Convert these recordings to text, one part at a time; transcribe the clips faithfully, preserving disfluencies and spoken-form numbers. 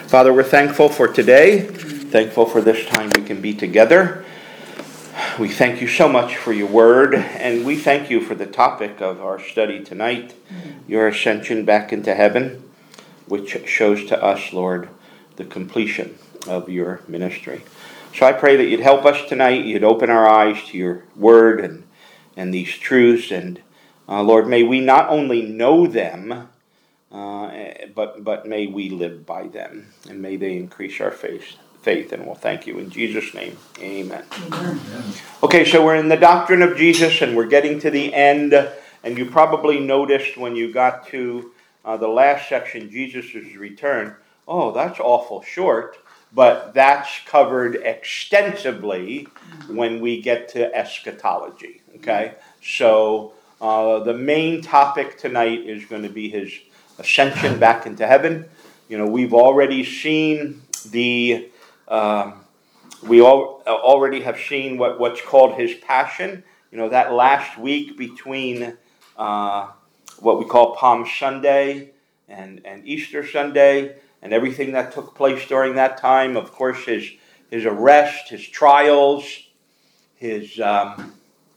Father, we're thankful for today, thankful for this time we can be together. We thank you so much for your word, and we thank you for the topic of our study tonight, your ascension back into heaven, which shows to us, Lord, the completion of your ministry. So I pray that you'd help us tonight, you'd open our eyes to your word and, and these truths, and uh, Lord, may we not only know them, uh, but, but may we live by them, and may they increase our faith. Faith, and we'll thank you in Jesus' name. Amen. Amen. Okay, so we're in the doctrine of Jesus, and we're getting to the end. And you probably noticed when you got to uh, the last section, Jesus' return. Oh, that's awful short, but that's covered extensively when we get to eschatology. Okay, so uh, the main topic tonight is going to be his ascension back into heaven. You know, we've already seen the Uh, we all uh, already have seen what, what's called his passion. You know, that last week between uh, what we call Palm Sunday and, and Easter Sunday and everything that took place during that time. Of course, his his arrest, his trials, his um,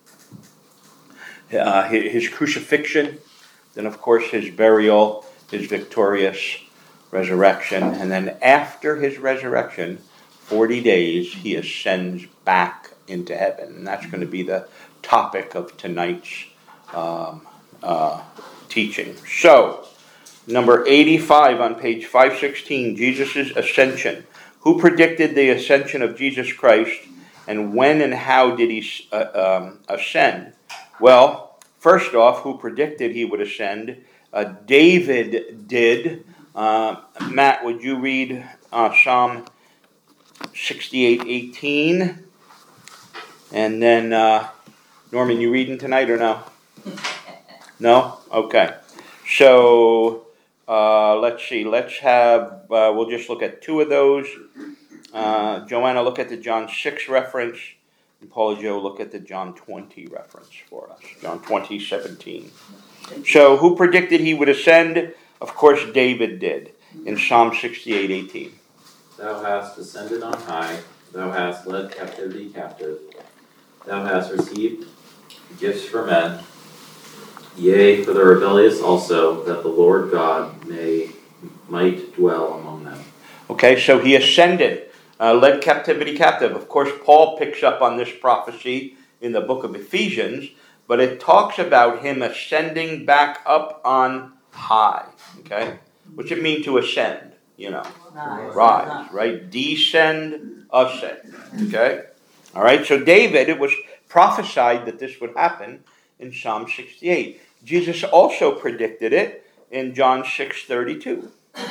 uh, his, his crucifixion, then of course his burial, his victorious resurrection, and then after his resurrection, forty days, he ascends back into heaven. And that's going to be the topic of tonight's um, uh, teaching. So, number eighty-five on page five sixteen, Jesus' ascension. Who predicted the ascension of Jesus Christ, and when and how did he uh, um, ascend? Well, first off, who predicted he would ascend? Uh, David did. Uh, Matt, would you read uh, Psalm sixty-eight eighteen, and then uh, Norman, you reading tonight or no? No? Okay. So uh, let's see. Let's have. Uh, we'll just look at two of those. Uh, Joanna, look at the John six reference, and Paul and Joe look at the John twenty reference for us. John twenty seventeen. So who predicted he would ascend? Of course, David did in Psalm sixty-eight eighteen. Thou hast ascended on high, thou hast led captivity captive, thou hast received gifts for men, yea, for the rebellious also, that the Lord God may might dwell among them. Okay, so he ascended, uh, led captivity captive. Of course, Paul picks up on this prophecy in the book of Ephesians, but it talks about him ascending back up on high. Okay, what's it mean to ascend? You know, nice. Rise, right? Descend, ascend. Okay? All right, so David, it was prophesied that this would happen in Psalm sixty-eight. Jesus also predicted it in John six thirty-two.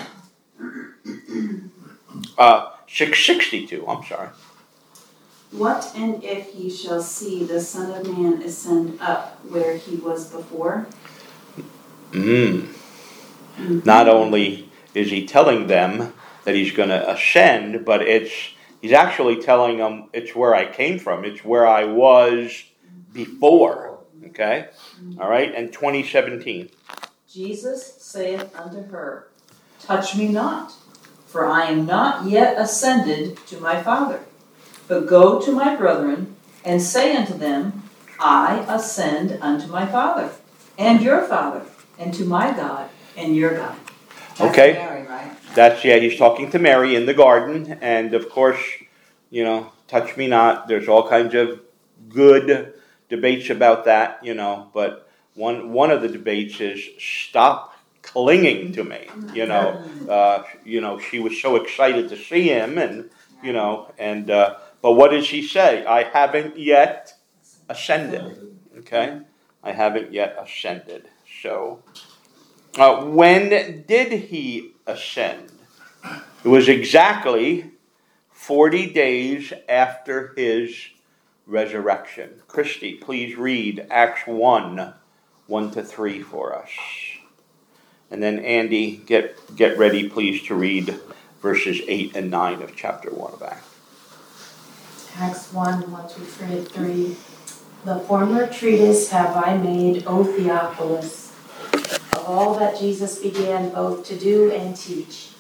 Uh, six sixty-two, I'm sorry. What and if ye shall see the Son of Man ascend up where he was before? Mm. Mm-hmm. Not only is he telling them that he's going to ascend, but it's he's actually telling them it's where I came from. It's where I was before. Okay? All right? And twenty seventeen. Jesus saith unto her, Touch me not, for I am not yet ascended to my Father. But go to my brethren, and say unto them, I ascend unto my Father, and your Father, and to my God, and your God. That's okay. Mary, right? That's, yeah, he's talking to Mary in the garden. And of course, you know, touch me not. There's all kinds of good debates about that, you know. But one one of the debates is stop clinging to me. You know, uh, you know, she was so excited to see him, and, you know, and, uh, but what does he say? I haven't yet ascended. Okay? I haven't yet ascended. So, Uh, when did he ascend? It was exactly forty days after his resurrection. Christy, please read Acts one, one to three for us. And then Andy, get, get ready please to read verses eight and nine of chapter one of Acts. Acts one, one, two, three. The former treatise have I made, O Theophilus, of all that Jesus began both to do and teach,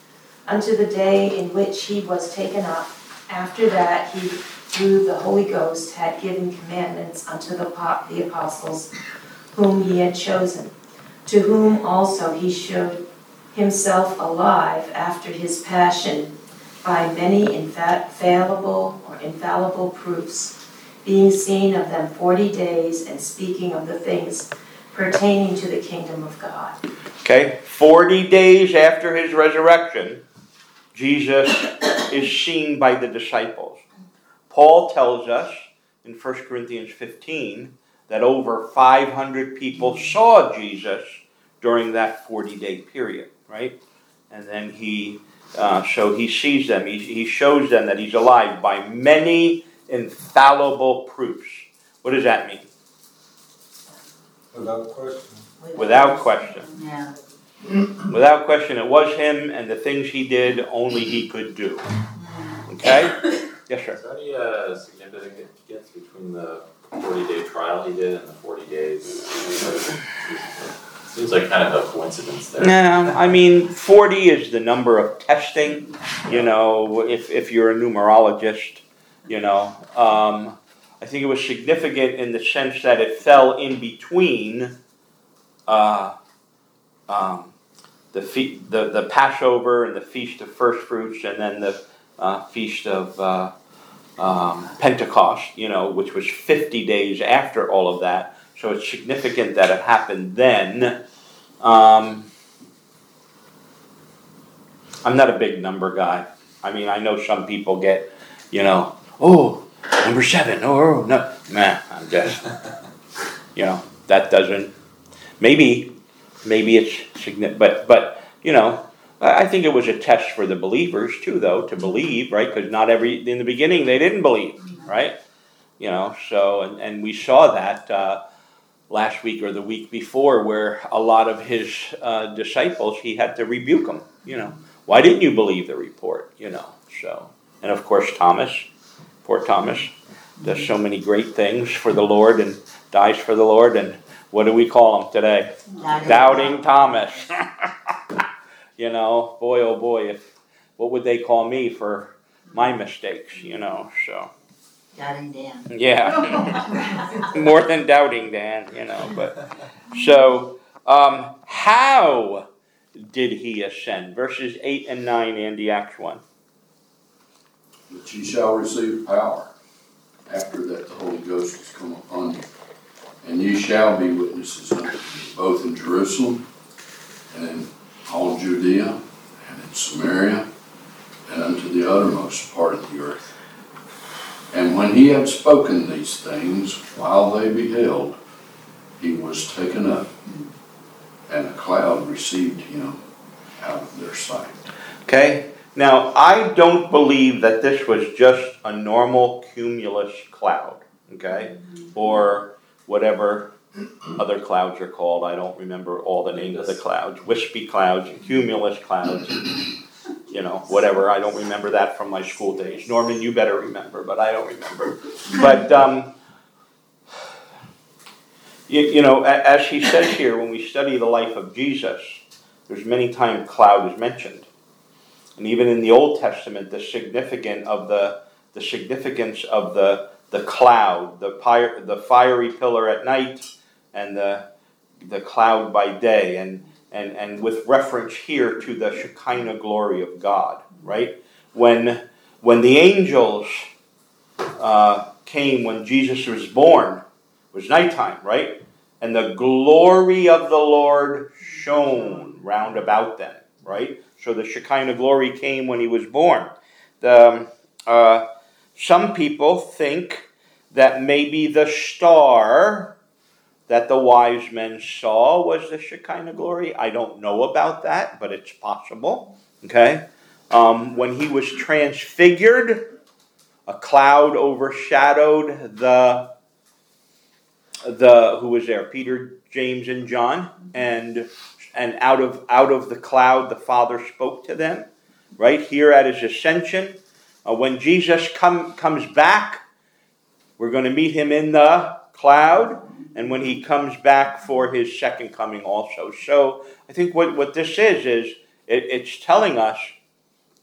unto the day in which he was taken up. After that, he, through the Holy Ghost, had given commandments unto the, the apostles whom he had chosen, to whom also he showed himself alive after his passion by many infallible or infallible proofs, being seen of them forty days and speaking of the things pertaining to the kingdom of God. Okay, forty days after his resurrection, Jesus is seen by the disciples. Paul tells us in First Corinthians fifteen that over five hundred people saw Jesus during that forty-day period, right? And then he, uh, so he sees them. He, he shows them that he's alive by many infallible proofs. What does that mean? Without question. Without question. Yeah. Without question, it was him, and the things he did, only he could do. Okay? Yes, sir. Is there any uh, significance between the forty-day trial he did and the forty days? Seems like kind of a coincidence there. No, I mean, forty is the number of testing. You know, if if you're a numerologist, you know. Um, I think it was significant in the sense that it fell in between uh, um, the, fe- the the Passover and the Feast of First Fruits, and then the uh, Feast of uh, um, Pentecost, you know, which was fifty days after all of that. So it's significant that it happened then. Um, I'm not a big number guy. I mean, I know some people get, you know, oh, number seven, or oh, no, man, I'm just, you know, that doesn't, maybe, maybe it's significant, but, but, you know, I think it was a test for the believers too, though, to believe, right? Because not every, in the beginning, they didn't believe, right? You know, so, and, and we saw that, uh, last week or the week before, where a lot of his uh, disciples, he had to rebuke them, you know. Why didn't you believe the report, you know? So, and of course, Thomas, poor Thomas, does so many great things for the Lord and dies for the Lord. And what do we call him today? Doubting, Doubting Thomas. You know, boy, oh boy, if what would they call me for my mistakes, you know, so. Doubting Dan. Yeah, more than doubting Dan, you know. But so, um, how did he ascend? Verses eight and nine, Andy, Acts one. But ye shall receive power after that the Holy Ghost has come upon you, and ye shall be witnesses unto me, both in Jerusalem and in all Judea and in Samaria and unto the uttermost part of the earth. And when he had spoken these things, while they beheld, he was taken up, and a cloud received him out of their sight. Okay, now I don't believe that this was just a normal cumulus cloud, okay, or whatever other clouds are called. I don't remember all the names of the clouds, wispy clouds, cumulus clouds. You know, whatever. I don't remember that from my school days. Norman, you better remember, but I don't remember. But, um, you, you know, as he says here, when we study the life of Jesus, there's many times cloud is mentioned. And even in the Old Testament, the significant of the the significance of the the cloud, the fire, the fiery pillar at night, and the the cloud by day, and And, and with reference here to the Shekinah glory of God, right? When, when the angels uh, came when Jesus was born, it was nighttime, right? And the glory of the Lord shone round about them, right? So the Shekinah glory came when he was born. The, uh, some people think that maybe the star that the wise men saw was the Shekinah glory. I don't know about that, but it's possible. Okay? Um, when he was transfigured, a cloud overshadowed the, the who was there? Peter, James, and John. And and out of out of the cloud, the Father spoke to them. Right here at his ascension. Uh, when Jesus come, comes back, we're going to meet him in the cloud. And when he comes back for his second coming also. So I think what, what this is, is it, it's telling us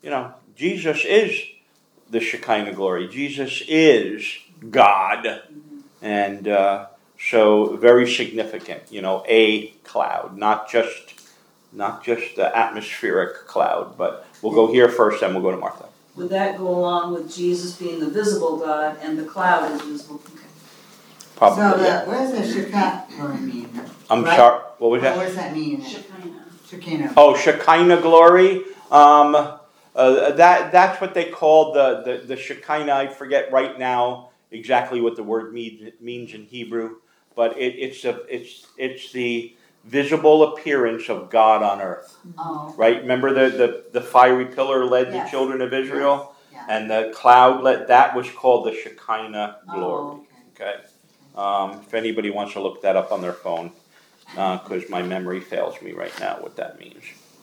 you know, Jesus is the Shekinah glory. Jesus is God. And uh, so very significant, you know, a cloud, not just not just the atmospheric cloud. But we'll go here first, then we'll go to Martha. Would that go along with Jesus being the visible God and the cloud is visible? Probably. So yeah. that, what does the Shekinah mean? I'm right? sorry, what was that? What does that mean? Shekinah. Shekinah. Oh, Shekinah glory. Um, uh, that that's what they call the, the, the Shekinah. I forget right now exactly what the word means, means in Hebrew, but it, it's a it's it's the visible appearance of God on earth. Oh. Right? Remember the, the, the fiery pillar led Yes. the children of Israel, Yes. and the cloud led. That was called the Shekinah glory. Oh, okay. Um, if anybody wants to look that up on their phone, because uh, my memory fails me right now what that means.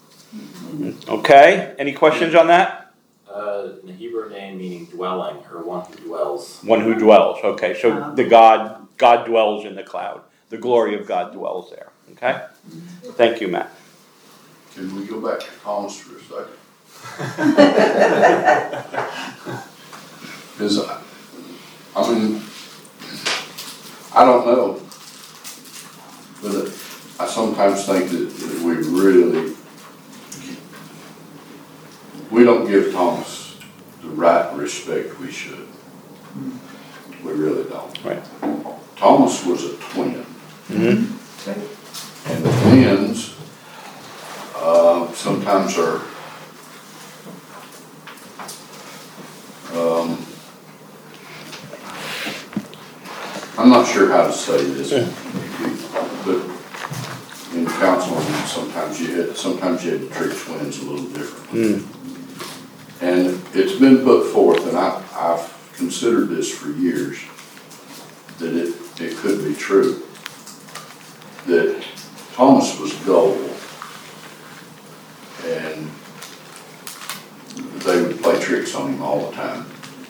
Okay, any questions on that? Uh, the Hebrew name meaning dwelling, or one who dwells. One who dwells. Okay, so the God, God dwells in the cloud. The glory of God dwells there. Okay, thank you, Matt. Can we go back to Thomas for a second? Because, I I mean, I don't know, but I sometimes think that we really, we don't give Thomas the right respect we should. We really don't. Right. Thomas was a twin. Mm-hmm. And twins uh, sometimes are um, I'm not sure how to say this, but in counseling, sometimes you had sometimes you had to treat twins a little differently. Mm. And it's been put forth, and I, I've considered this for years, that it, it could be true, that Thomas was gullible, and they would play tricks on him all the time.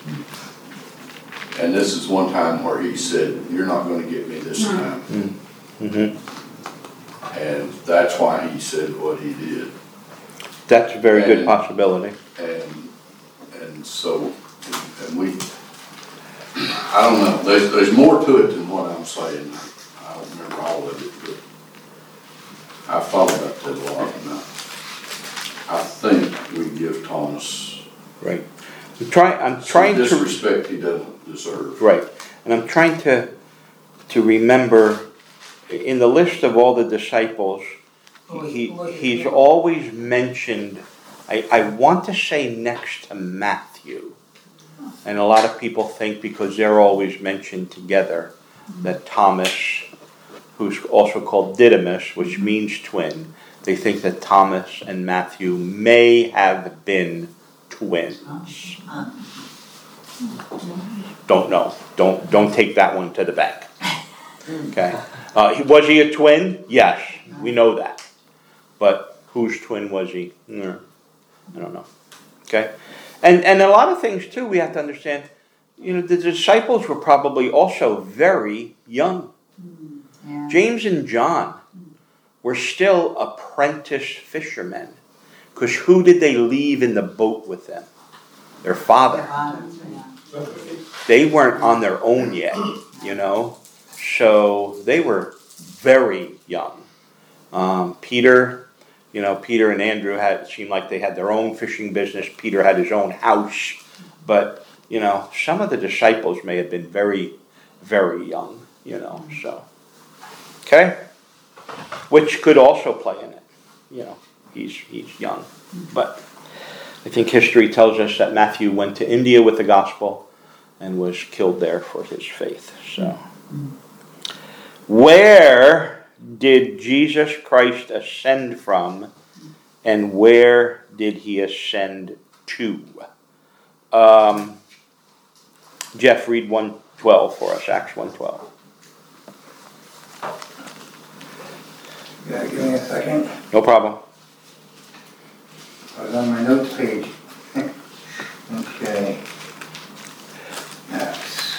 And this is one time where he said, "You're not going to get me this time." Mm-hmm. And that's why he said what he did. That's a very And- good possibility. And, and so, and we, I don't know, there's, there's more to it than what I'm saying. I don't remember all of it, but I thought about that a lot, and I, I think we give Thomas Right. I'm trying. I'm trying some to. disrespect he doesn't deserve. Right, and I'm trying to to remember in the list of all the disciples, he he's always mentioned. I, I want to say next to Matthew, and a lot of people think because they're always mentioned together that Thomas, who's also called Didymus, which means twin, they think that Thomas and Matthew may have been twins. Don't know. Don't don't take that one to the bank. Okay. Uh, was he a twin? Yes, we know that. But whose twin was he? Mm, I don't know. Okay. And and a lot of things too we have to understand. You know, the disciples were probably also very young. Yeah. James and John were still apprentice fishermen. Because who did they leave in the boat with them? Their father. Yeah. They weren't on their own yet, you know. So they were very young. Um, Peter, you know, Peter and Andrew had seemed like they had their own fishing business. Peter had his own house. But, you know, some of the disciples may have been very, very young, you know, so. Okay? Which could also play in it, you know. He's he's young. But I think history tells us that Matthew went to India with the gospel and was killed there for his faith. So, where did Jesus Christ ascend from, and where did he ascend to? Um, Jeff, read one twelve for us, Acts one twelve. Yeah, give me a second. No problem. I was on my notes page. Okay. Acts.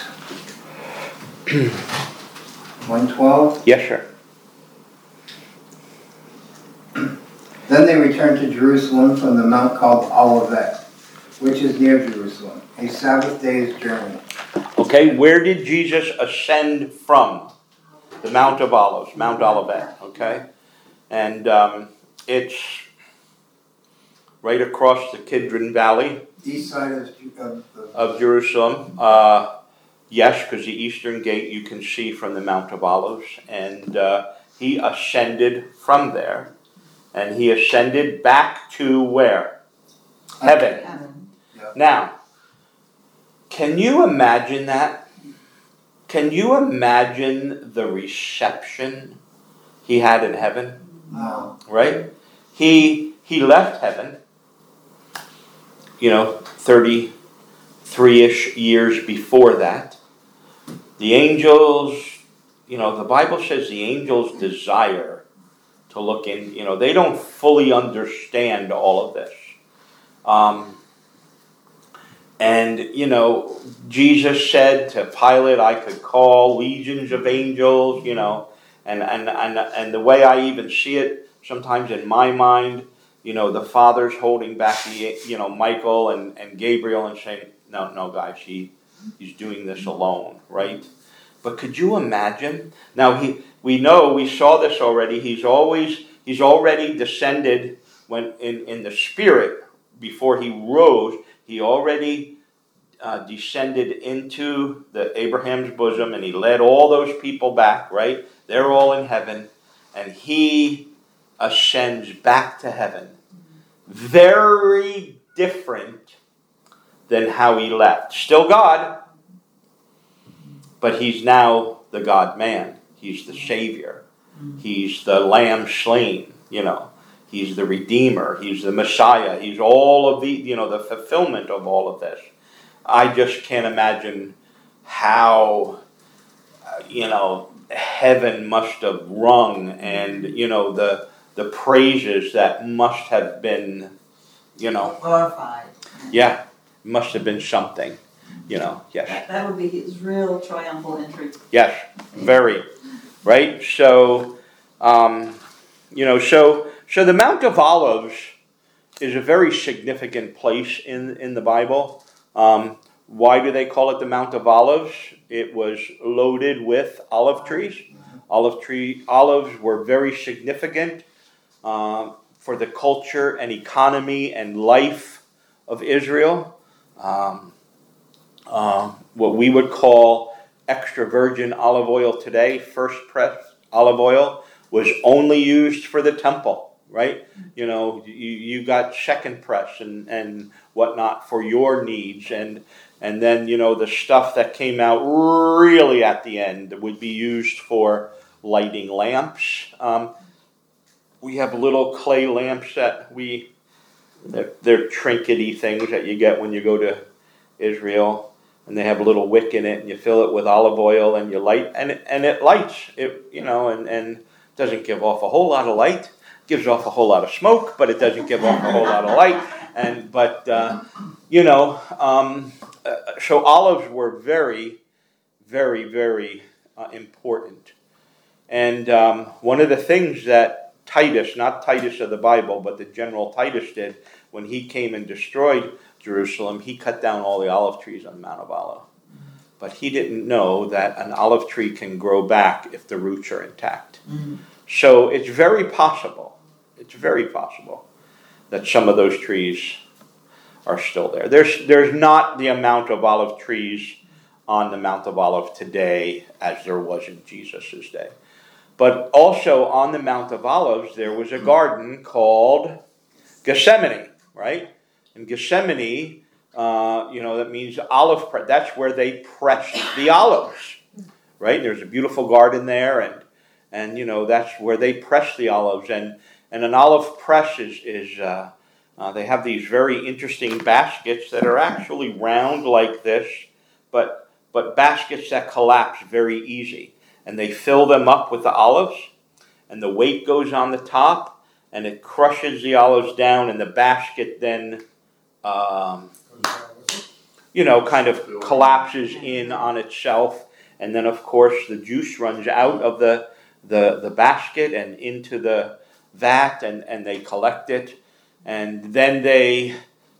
one twelve. Yes, sir. Then they returned to Jerusalem from the mount called Olivet, which is near Jerusalem, a Sabbath day's journey. Okay, where did Jesus ascend from? The Mount of Olives, Mount Olivet, okay? And um, it's right across the Kidron Valley. East side of, of, of, of Jerusalem. Uh, yes, because the eastern gate you can see from the Mount of Olives. And uh, he ascended from there. And he ascended back to where? Heaven. Heaven. Yeah. Now, can you imagine that? Can you imagine the reception he had in heaven? No. Right? He he left heaven, you know, thirty-three-ish years before that. The angels, you know, the Bible says the angels desire to look in, you know, they don't fully understand all of this. Um, and, you know, Jesus said to Pilate, I could call legions of angels, you know, and, and, and, and the way I even see it, sometimes in my mind, you know, the Father's holding back the, you know, Michael and, and Gabriel and saying, no, no, guys, he, he's doing this alone, right? But could you imagine? Now, he, we know, we saw this already, he's always, he's already descended when in, in the Spirit, before he rose, he already uh, descended into the Abraham's bosom, and he led all those people back, right? They're all in heaven, and he ascends back to heaven. Very different than how he left. Still God, but he's now the God-man. He's the Savior. He's the Lamb slain, you know. He's the Redeemer. He's the Messiah. He's all of the, you know, the fulfillment of all of this. I just can't imagine how, uh, you know, heaven must have rung, and, you know, the the praises that must have been, you know, Glorified. yeah, must have been something, you know, yes. That, that would be his real triumphal entry. Yes, very, right? So, um, you know, so so the Mount of Olives is a very significant place in, in the Bible. Um, why do they call it the Mount of Olives? It was loaded with olive trees. Olive tree olives were very significant uh, for the culture and economy and life of Israel. Um, uh, what we would call extra virgin olive oil today, first pressed olive oil, was only used for the temple, right? You know, you, you got second press and, and whatnot for your needs. And, and then, you know, the stuff that came out really at the end would be used for lighting lamps. Um, we have little clay lamps that we, they're, they're trinkety things that you get when you go to Israel. And they have a little wick in it, and you fill it with olive oil, and you light, and it, and it lights. It, you know, and, and doesn't give off a whole lot of light. Gives off a whole lot of smoke, but it doesn't give off a whole lot of light. And but uh, you know, um, uh, so olives were very, very, very uh, important. And um, one of the things that Titus, not Titus of the Bible, but the general Titus did when he came and destroyed Jerusalem, he cut down all the olive trees on the Mount of Olives. But he didn't know that an olive tree can grow back if the roots are intact. Mm-hmm. So it's very possible, it's very possible that some of those trees are still there. There's, there's not the amount of olive trees on the Mount of Olives today as there was in Jesus' day. But also on the Mount of Olives, there was a garden called Gethsemane, right? In Gethsemane, uh, you know, that means olive press. That's where they pressed the olives, right? There's a beautiful garden there, and and you know that's where they press the olives. And and an olive press is is uh, uh, they have these very interesting baskets that are actually round like this, but but baskets that collapse very easy, and they fill them up with the olives, and the weight goes on the top, and it crushes the olives down, and the basket then. Um, you know, kind of collapses in on itself, and then of course the juice runs out of the the, the basket and into the vat, and, and they collect it, and then they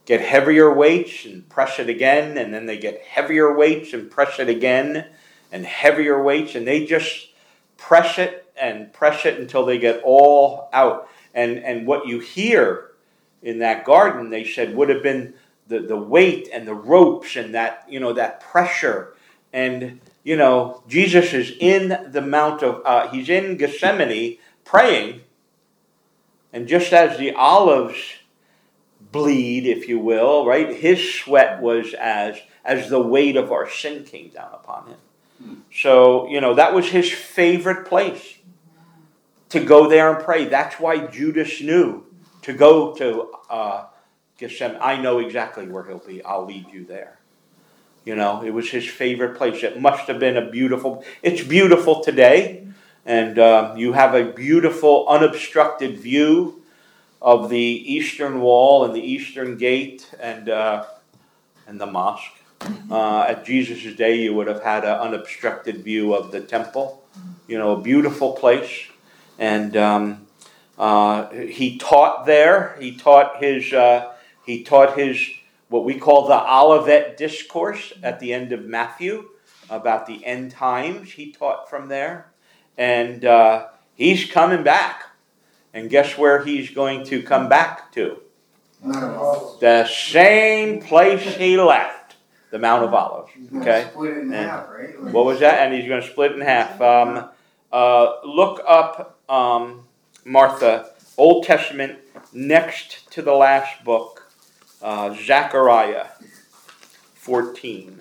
get heavier weights and press it again, and then they get heavier weights and press it again, and heavier weights, and they just press it and press it until they get all out. And and what you hear in that garden, they said, would have been the, the weight and the ropes and that, you know, that pressure. And, you know, Jesus is in the Mount of, uh, he's in Gethsemane praying, and just as the olives bleed, if you will, right, his sweat was as, as the weight of our sin came down upon him. So, you know, that was his favorite place, to go there and pray. That's why Judas knew to go to uh, Gethsemane. I know exactly where he'll be. I'll lead you there. You know, it was his favorite place. It must have been a beautiful, it's beautiful today. And uh, you have a beautiful unobstructed view of the eastern wall and the eastern gate and, uh, and the mosque. Uh, at Jesus' day, you would have had an unobstructed view of the temple. You know, a beautiful place. And um, uh, he taught there. He taught his. Uh, he taught his what we call the Olivet Discourse at the end of Matthew about the end times. He taught from there, and uh, he's coming back. And guess where he's going to come back to? The same place he left, the Mount of Olives. Okay. Split it in And half, right? what was that? And he's going to split it in half. Um, uh, look up. Um, Martha, Old Testament, next to the last book, uh, Zechariah fourteen.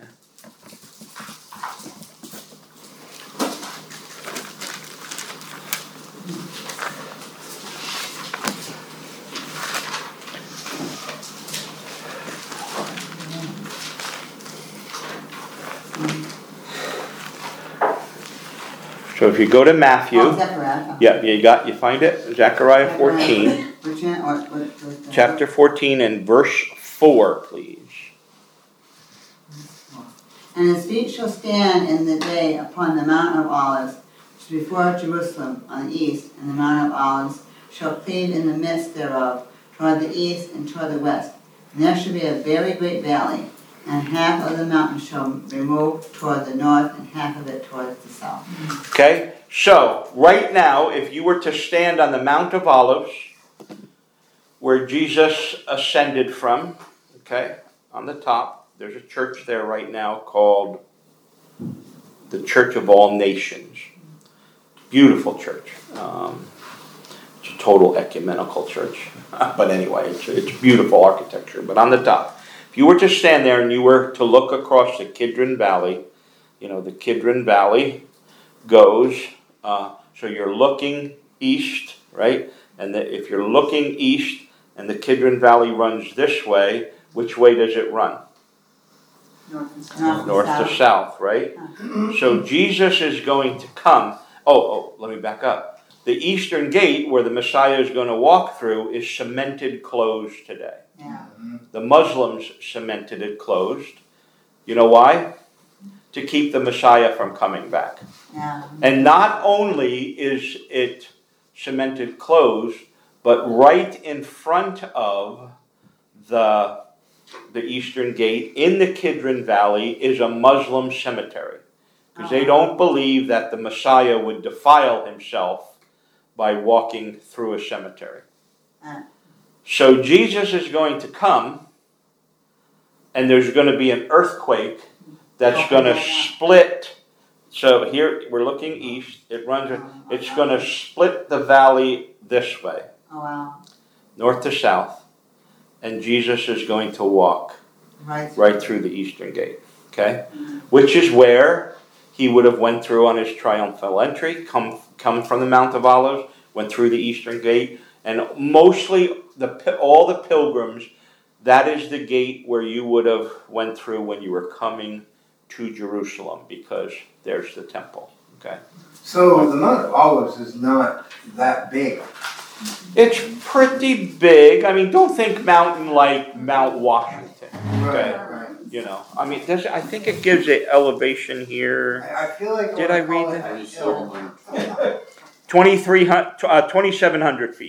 So if you go to Matthew, Oh, Zechariah. yeah, you got, you find it? Zechariah fourteen, Which one, what, what, what? chapter fourteen and verse four, please. And his feet shall stand in the day upon the Mount of Olives, which is before Jerusalem on the east, and the Mount of Olives shall cleave in the midst thereof, toward the east and toward the west. And there shall be a very great valley, and half of the mountain shall be moved toward the north, and half of it toward the south. Okay, so right now, if you were to stand on the Mount of Olives, where Jesus ascended from, okay, on the top, there's a church there right now called the Church of All Nations. Beautiful church. Um, it's a total ecumenical church. But anyway, it's, it's beautiful architecture. But on the top, if you were to stand there and you were to look across the Kidron Valley, you know, the Kidron Valley goes, uh, so you're looking east, right? And the, if you're looking east and the Kidron Valley runs this way, which way does it run? North and south. North to south, right? So Jesus is going to come. Oh, oh, let me back up. The eastern gate where the Messiah is going to walk through is cemented closed today. Yeah. The Muslims cemented it closed. You know why? To keep the Messiah from coming back. Yeah. And not only is it cemented closed, but right in front of the, the eastern gate in the Kidron Valley is a Muslim cemetery. Because they don't believe that the Messiah would defile himself by walking through a cemetery. Uh. So Jesus is going to come, and there's going to be an earthquake that's going to split. So here we're looking east. It runs. It's going to split the valley this way, Oh, wow. north to south, and Jesus is going to walk Right. right through the eastern gate. Okay, which is where he would have went through on his triumphal entry, come come from the Mount of Olives, went through the eastern gate, and mostly the all the pilgrims, that is the gate where you would have went through when you were coming to Jerusalem, because there's the temple. Okay, So the Mount of Olives is not that big. it's pretty big. I mean, don't think mountain like Mount Washington. Okay. Right, right. You know, I mean, does I think it gives an elevation here. I, I feel like. Did I read call it that? a hill. twenty-three hundred, uh, twenty-seven hundred feet.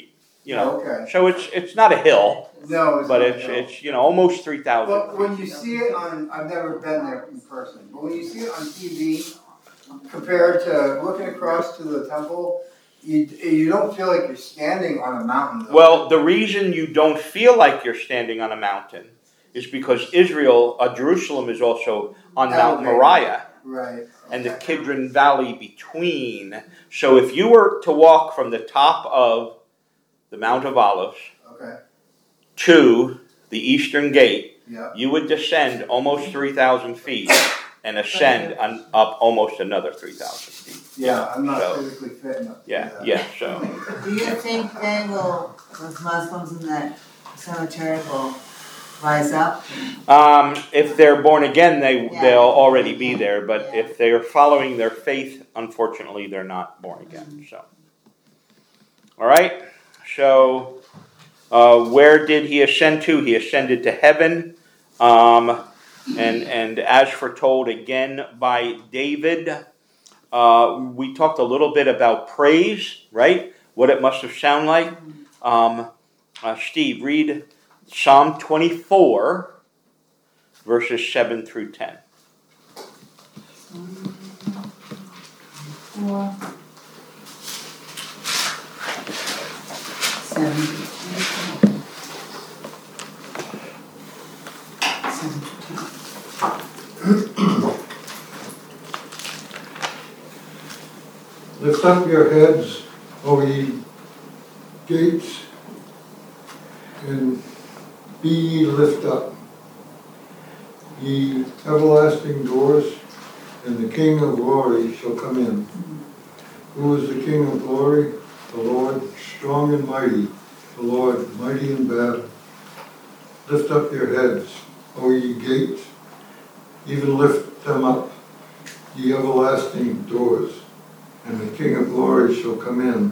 you know. Okay. So it's, it's not a hill, No, it's but not, it's, no. it's, you know, almost three thousand. But when you see it on, I've never been there in person, but when you see it on T V, compared to looking across to the temple, you, you don't feel like you're standing on a mountain. though. Well, the reason you don't feel like you're standing on a mountain is because Israel, uh, Jerusalem is also on Mount Elevated. Moriah Right. and the okay. Kidron Valley between. So if you were to walk from the top of the Mount of Olives Okay, to the eastern gate, yeah. you would descend almost three thousand feet and ascend on, up almost another three thousand feet. Yeah, I'm not So- physically fit enough to do Yeah, that. yeah, so. Do you think they will, those Muslims in that cemetery will rise up? Um, if they're born again, they, Yeah. they'll already be there, but Yeah. if they are following their faith, unfortunately, they're not born again, so. All right, so, uh, where did he ascend to? He ascended to heaven, um, and, and as foretold again by David. Uh, we talked a little bit about praise, right? What it must have sounded like. Um, uh, Steve, read Psalm twenty-four, verses seven through ten. Four. Seven. Seven. Lift up your heads, O ye gates, and be ye lift up, ye everlasting doors, and the King of glory shall come in. Who is the King of glory? The Lord strong and mighty, the Lord mighty in battle. Lift up your heads, O ye gates, even lift them up, ye everlasting doors, and the King of glory shall come in.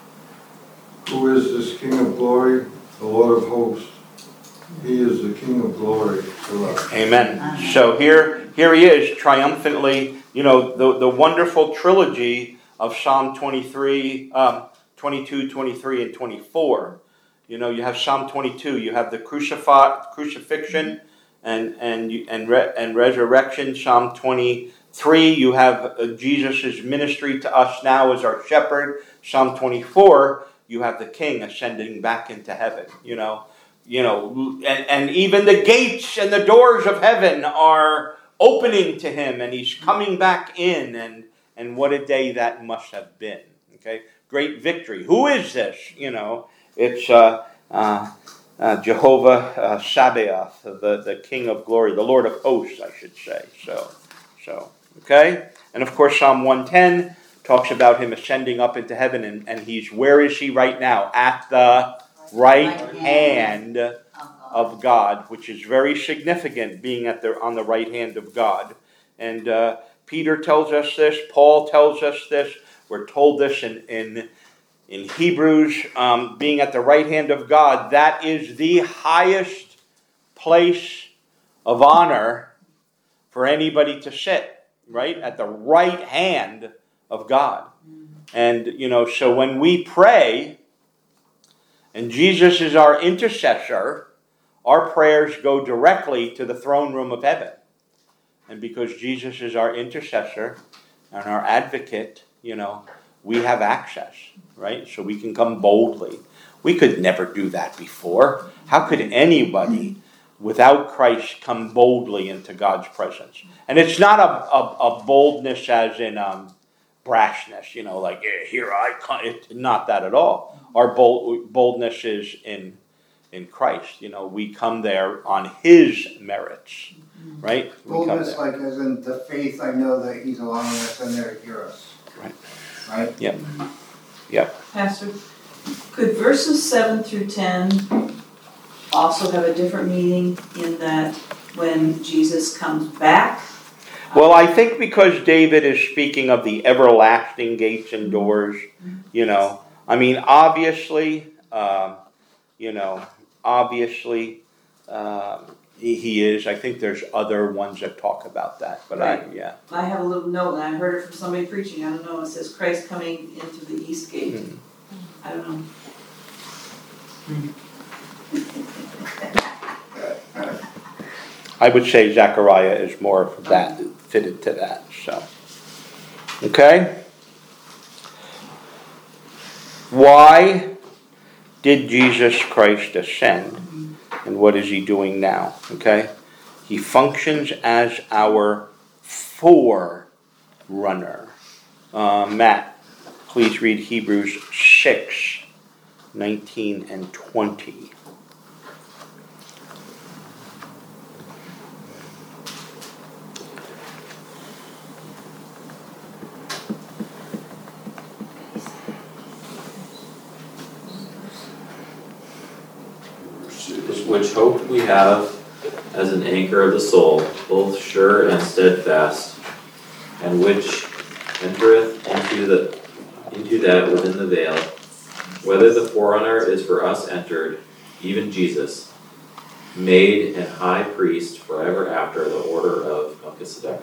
Who is this King of glory? The Lord of hosts. He is the King of glory forever. Amen. So here, here he is triumphantly, you know, the, the wonderful trilogy of Psalm twenty-three, um, twenty-two, twenty-three, and twenty-four. You know, you have Psalm twenty-two, you have the crucifi- crucifixion and and and re- and resurrection. Psalm twenty-three, you have uh, Jesus' ministry to us now as our shepherd. Psalm twenty-four, you have the King ascending back into heaven. You know, you know, and, and even the gates and the doors of heaven are opening to him, and he's coming back in. And and what a day that must have been. Okay, great victory. Who is this? You know, it's uh, uh, uh, Jehovah uh, Sabaoth, the the King of glory, the Lord of hosts, I should say. So, so okay, and of course Psalm one ten talks about him ascending up into heaven, and, and he's, where is he right now? At the right hand of God, which is very significant, being at the on the right hand of God. And uh, Peter tells us this, Paul tells us this, we're told this in in, in Hebrews, um, being at the right hand of God, that is the highest place of honor for anybody to sit, right? At the right hand of God. And, you know, so when we pray, and Jesus is our intercessor, our prayers go directly to the throne room of heaven. And because Jesus is our intercessor and our advocate, you know, we have access, right? So we can come boldly. We could never do that before. How could anybody without Christ come boldly into God's presence? And it's not a, a, a boldness as in um, brashness, you know, like, yeah, here I come. It's not that at all. Our bold, boldness is in in Christ. You know, we come there on his merits, right? We come Boldness, there. like as in the faith, I know that he's allowing us in there to hear us. Right. Right? Yep. Yep. Pastor, could verses seven through ten also have a different meaning in that when Jesus comes back? Well, I think because David is speaking of the everlasting gates and doors, you know, I mean, obviously, um, you know, obviously, um, he, he is. I think there's other ones that talk about that, but I, Right. yeah. I have a little note, and I heard it from somebody preaching, I don't know, it says Christ coming in through the east gate. Hmm. I don't know. I would say Zechariah is more of that, fitted to that. So, okay. Why did Jesus Christ ascend? And what is he doing now? Okay. He functions as our forerunner. Uh, Matt, please read Hebrews six, nineteen and twenty. Which hope we have as an anchor of the soul, both sure and steadfast, and which entereth into the into that within the veil, whether the forerunner is for us entered, even Jesus, made an high priest forever after the order of Melchizedek.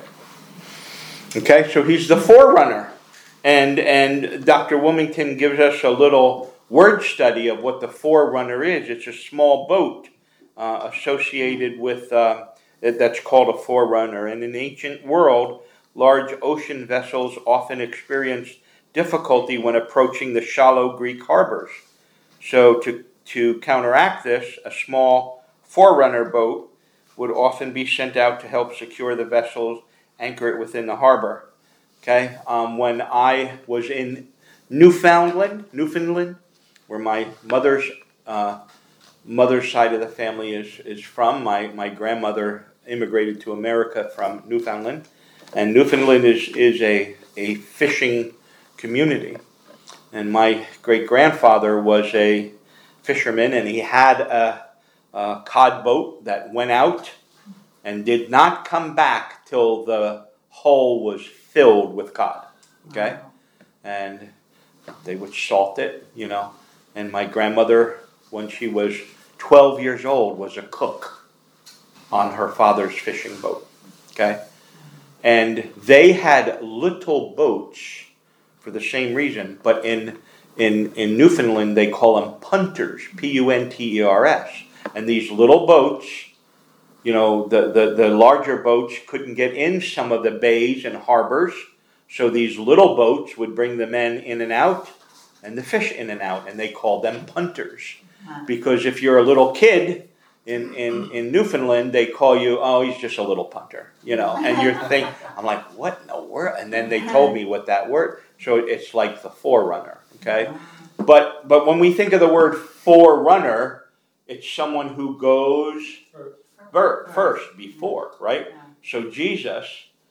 Okay, so he's the forerunner. And and Doctor Wilmington gives us a little word study of what the forerunner is. It's a small boat uh, associated with, uh, that's called a forerunner. And in the ancient world, large ocean vessels often experienced difficulty when approaching the shallow Greek harbors. So to, to counteract this, a small forerunner boat would often be sent out to help secure the vessels, anchor it within the harbor. Okay, um, when I was in Newfoundland, Newfoundland, where my mother's uh, mother's side of the family is, is from, my, my grandmother immigrated to America from Newfoundland, and Newfoundland is, is a, a fishing community. And my great-grandfather was a fisherman, and he had a, a cod boat that went out and did not come back till the hull was filled with cod, okay? And they would salt it, you know. And my grandmother, when she was twelve years old, was a cook on her father's fishing boat, okay? And they had little boats for the same reason, but in in, in Newfoundland, they call them punters, P U N T E R S. And these little boats, you know, the, the, the larger boats couldn't get in some of the bays and harbors, so these little boats would bring the men in and out, and the fish in and out, and they called them punters. Because if you're a little kid in, in, in Newfoundland, they call you, oh, he's just a little punter, you know, and you're thinking, I'm like, what in the world? And then they told me what that word, so it's like the forerunner, okay? But, but when we think of the word forerunner, it's someone who goes first, before, right? So Jesus,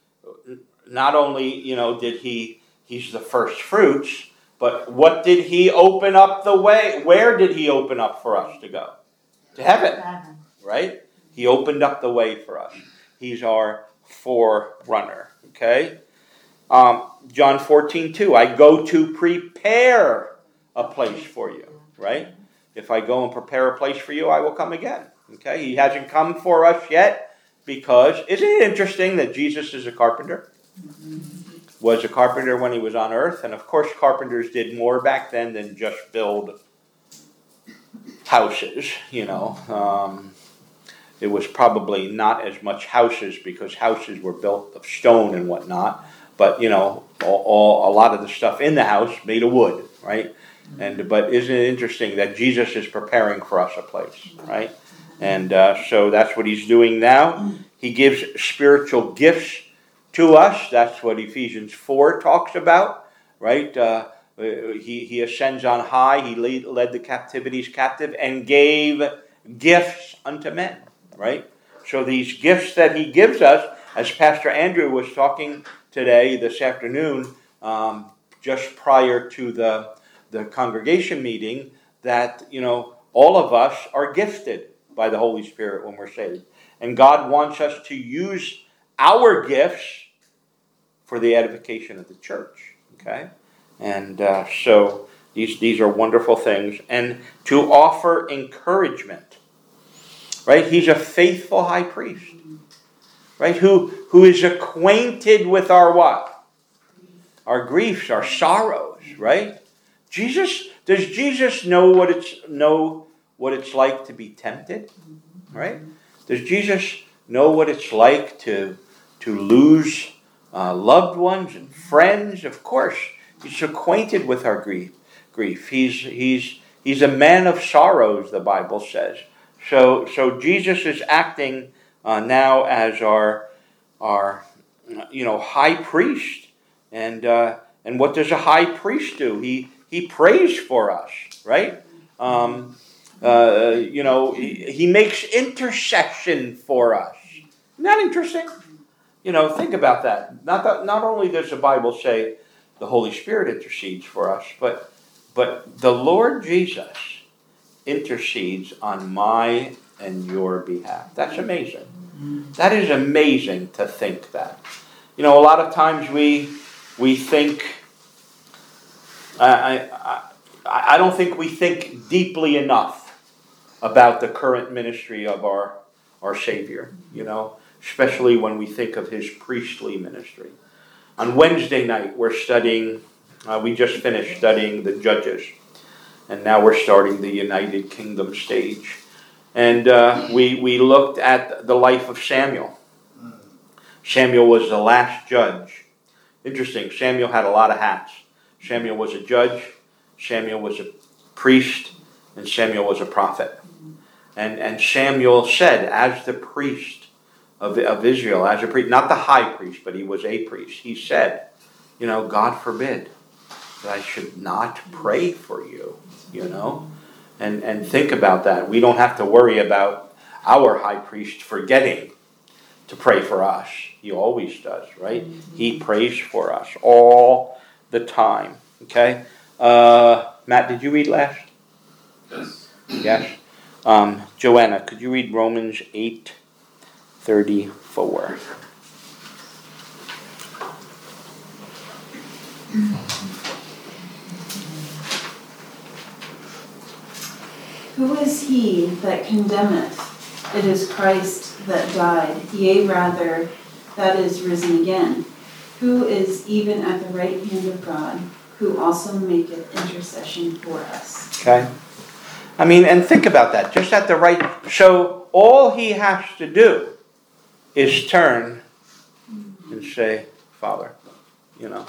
not only, you know, did he, he's the first fruits, but what did he open up the way? Where did he open up for us to go? To heaven, right? He opened up the way for us. He's our forerunner, okay? Um, John fourteen two, I go to prepare a place for you, right? If I go and prepare a place for you, I will come again. Okay, he hasn't come for us yet because, isn't it interesting that Jesus is a carpenter? Was a carpenter when he was on earth, and of course carpenters did more back then than just build houses, you know. Um, it was probably not as much houses because houses were built of stone and whatnot, but, you know, all, all, a lot of the stuff in the house made of wood, right? And but isn't it interesting that Jesus is preparing for us a place, right? And uh, so that's what he's doing now. He gives spiritual gifts to us. That's what Ephesians four talks about, right? Uh, he, he ascends on high. He lead, led the captivities captive and gave gifts unto men, right? So these gifts that he gives us, as Pastor Andrew was talking today, this afternoon, um, just prior to the, the congregation meeting, that, you know, all of us are gifted by the Holy Spirit when we're saved. And God wants us to use our gifts for the edification of the church, okay? And uh, so these, these are wonderful things. And to offer encouragement, right? He's a faithful high priest, right? Who, who is acquainted with our what? Our griefs, our sorrows, right? Jesus, does Jesus know what it's know what it's like to be tempted? Right? Does Jesus know what it's like to, to lose uh, loved ones and friends? Of course. He's acquainted with our grief. Grief. He's he's he's a man of sorrows, the Bible says. So so Jesus is acting uh, now as our our you know high priest, and uh, and what does a high priest do? He he prays for us, right? Um, uh, you know he, he makes intercession for us. Isn't that interesting? You know, think about that. Not that not only does the Bible say the Holy Spirit intercedes for us, but but the Lord Jesus intercedes on my and your behalf. That's amazing. That is amazing to think that. You know, a lot of times we we think. I I I don't think we think deeply enough about the current ministry of our our Savior. You know, especially when we think of his priestly ministry. On Wednesday night, we're studying, uh, we just finished studying the Judges, and now we're starting the United Kingdom stage. And uh, we, we looked at the life of Samuel. Samuel was the last judge. Interesting, Samuel had a lot of hats. Samuel was a judge, Samuel was a priest, and Samuel was a prophet. And, and Samuel said, as the priest, Of, of Israel, as a priest, not the high priest, but he was a priest. He said, you know, God forbid that I should not pray for you, you know. And, and think about that. We don't have to worry about our high priest forgetting to pray for us. He always does, right? He prays for us all the time, okay? Uh, Matt, did you read last? Yes. Yes. Um, Joanna, could you read Romans eight? thirty-four. Who is he that condemneth? It is Christ that died, yea rather, that is risen again, who is even at the right hand of God, who also maketh intercession for us. Okay? I mean, and think about that. Just at the right... So, all he has to do is turn and say, Father, you know,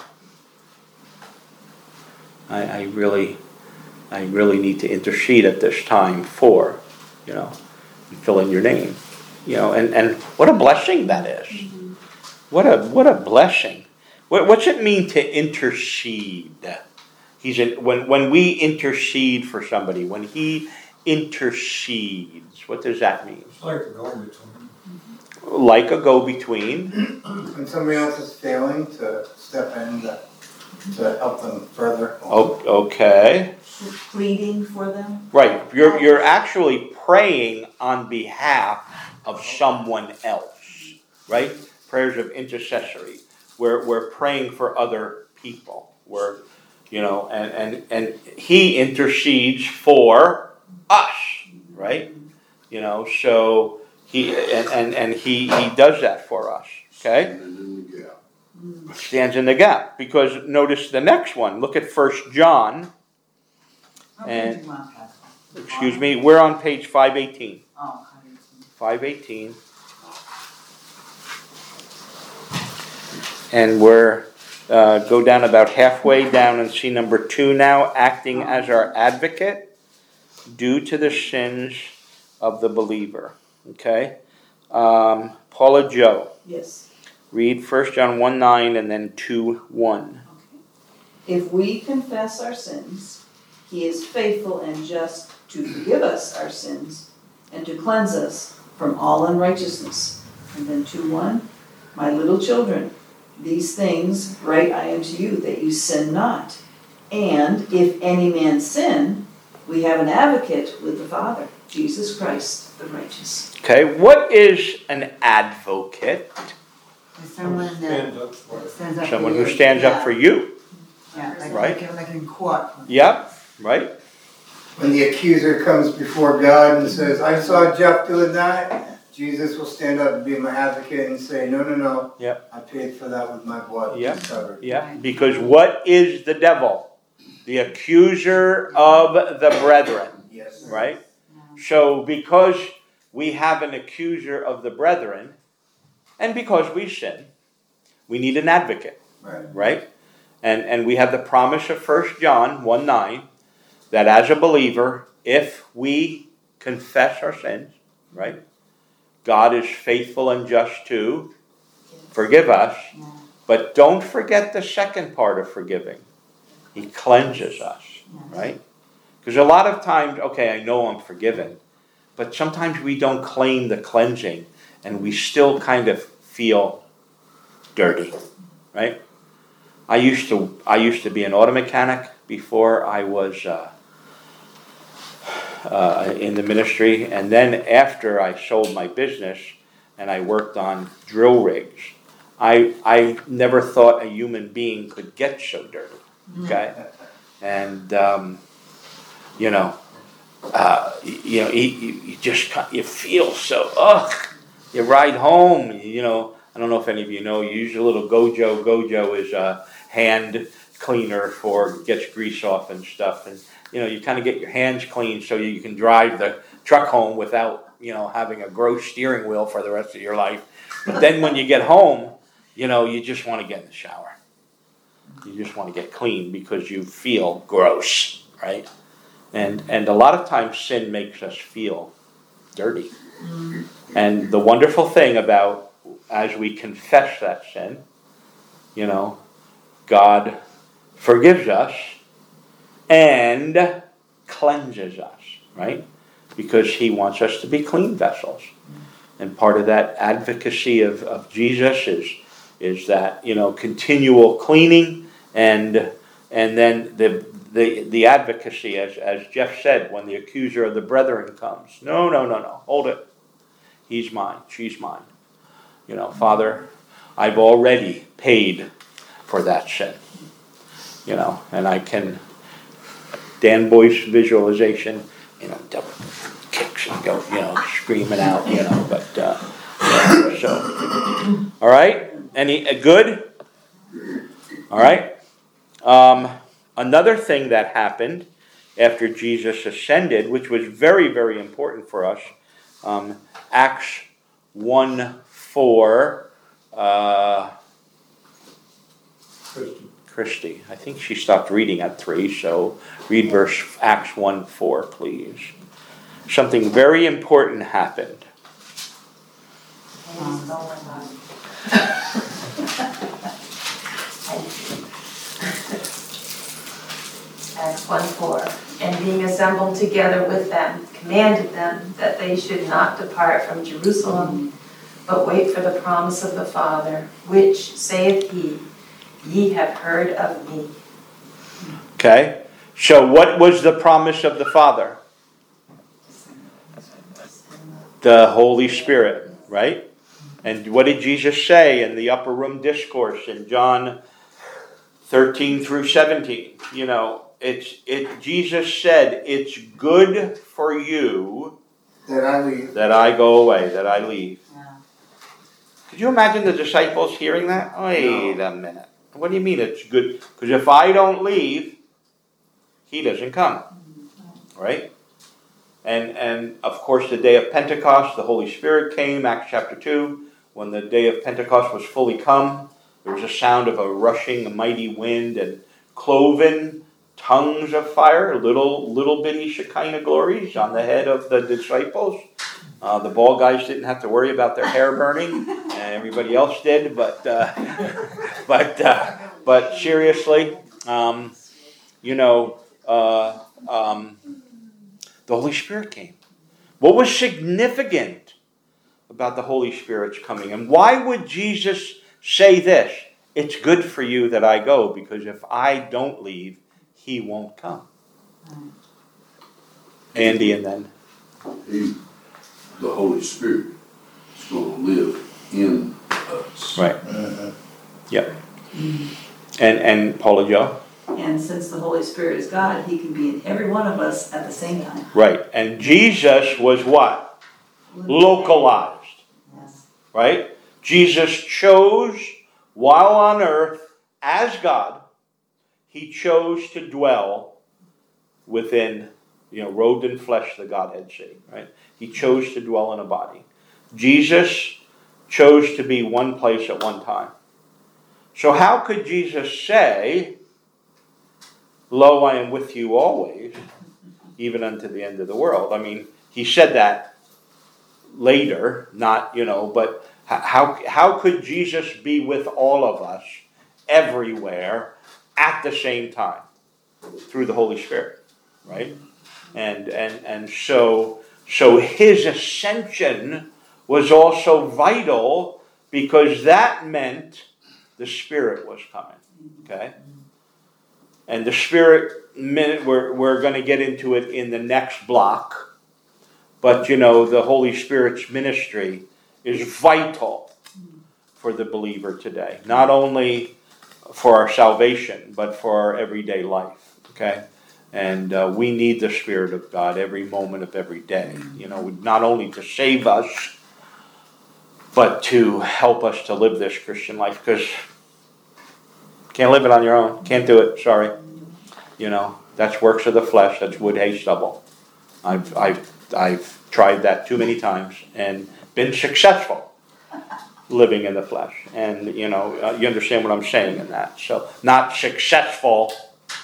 I, I really, I really need to intercede at this time for, you know, and fill in your name, you know, and, and what a blessing that is. Mm-hmm. What a what a blessing. What what's it mean to intercede? He's in, when when we intercede for somebody, when he intercedes, what does that mean? It's like a go-between. Like a go-between. When somebody else is failing, to step in to, to help them further. Oh, okay. Pleading for them. Right. You're you're actually praying on behalf of someone else. Right? Prayers of intercessory. We're we're praying for other people. We're you know, and, and, and he intercedes for us. Right? You know, so He and, and, and he, he does that for us. Okay? Standing in the gap. Stands in the gap. Because notice the next one. Look at First John. And excuse me, we're on page five eighteen. Oh, five eighteen. And we're uh, go down about halfway down and see number two now, acting as our advocate due to the sins of the believer. Okay? Um, Paula Joe. Yes. Read First John one nine and then two one. Okay. If we confess our sins, he is faithful and just to forgive us our sins and to cleanse us from all unrighteousness. And then two one, my little children, these things write I unto you, that you sin not. And if any man sin, we have an advocate with the Father, Jesus Christ, the righteous. Okay, what is an advocate? Someone that Stands up for it. stands up for Someone you. who stands up for you. Yeah, like, Right. like, like in court. Yep, right? When the accuser comes before God and says, I saw Jeff doing that, Jesus will stand up and be my advocate and say, no, no, no. Yep. I paid for that with my blood. Yep. It's covered. Yeah, because what is the devil? The accuser of the brethren, Yes. right? so because we have an accuser of the brethren, and because we sin, we need an advocate. Right. Right? And and we have the promise of First John one nine that as a believer, if we confess our sins, right, God is faithful and just to forgive us. But don't forget the second part of forgiving. He cleanses us, right? Because a lot of times, okay, I know I'm forgiven, but sometimes we don't claim the cleansing and we still kind of feel dirty, right? I used to I used to be an auto mechanic before I was uh, uh, in the ministry, and then after I sold my business and I worked on drill rigs, I I never thought a human being could get so dirty. Okay, and um, you know, uh, you know, you, you just you feel so ugh. You ride home, you know. I don't know if any of you know. You use a little Gojo. Gojo is a hand cleaner for gets grease off and stuff, and you know you kind of get your hands clean so you can drive the truck home without you know having a gross steering wheel for the rest of your life. But then when you get home, you know you just want to get in the shower. You just want to get clean because you feel gross, right? And and a lot of times sin makes us feel dirty. Mm. And the wonderful thing about as we confess that sin, you know, God forgives us and cleanses us, right? Because he wants us to be clean vessels. And part of that advocacy of, of Jesus is, is that, you know, continual cleaning and and then the the the advocacy, as, as Jeff said, when the accuser of the brethren comes. No, no, no, no. Hold it. He's mine. She's mine. You know, Father, I've already paid for that sin. You know, and I can, Dan Boyce visualization, you know, double kicks and go, you know, screaming out, you know, but, uh, yeah, so, all right, any, uh, good? All right. Um, another thing that happened after Jesus ascended, which was very, very important for us, um, Acts one four, uh, Christy. Christy. I think she stopped reading at three, so read verse Acts one four, please. Something very important happened. Acts one four, and being assembled together with them, commanded them that they should not depart from Jerusalem, but wait for the promise of the Father, which, saith he, ye have heard of me. Okay, so what was the promise of the Father? The Holy Spirit, right? And what did Jesus say in the upper room discourse in John thirteen through seventeen? You know, it's it. Jesus said, "It's good for you That I leave. that I go away, that I leave." Yeah. Could you imagine the disciples hearing that? Wait no. a minute. What do you mean it's good? Because if I don't leave, he doesn't come, right? And and of course, the day of Pentecost, the Holy Spirit came. Acts chapter two, when the day of Pentecost was fully come, there was a sound of a rushing, mighty wind and cloven tongues of fire, little little bitty Shekinah glories on the head of the disciples. Uh, the ball guys didn't have to worry about their hair burning, and everybody else did. But uh, but uh, but seriously, um, you know, uh, um, the Holy Spirit came. What was significant about the Holy Spirit's coming, and why would Jesus say this? It's good for you that I go, because if I don't leave, he won't come. Andy, and then he, the Holy Spirit is going to live in us. Right. Uh-huh. Yep. And and Paula Joe. And since the Holy Spirit is God, he can be in every one of us at the same time. Right. And Jesus was what? Localized. Yes. Right? Jesus chose, while on earth, as God, he chose to dwell within you know, robed in flesh, the Godhead see, right? He chose to dwell in a body. Jesus chose to be one place at one time. So how could Jesus say, lo, I am with you always, even unto the end of the world? I mean, he said that later, not, you know, but how, how could Jesus be with all of us everywhere at the same time? Through the Holy Spirit, right? And and and so so his ascension was also vital because that meant the Spirit was coming. Okay? And the Spirit, we're, we're going to get into it in the next block. But, you know, the Holy Spirit's ministry is vital for the believer today. Not only for our salvation, but for our everyday life. Okay? And uh, we need the Spirit of God every moment of every day. You know, not only to save us, but to help us to live this Christian life. Because can't live it on your own. Can't do it. Sorry. You know, that's works of the flesh. That's wood, hay, stubble. I've I've I've tried that too many times and been successful living in the flesh. And you know, uh, you understand what I'm saying in that. So not successful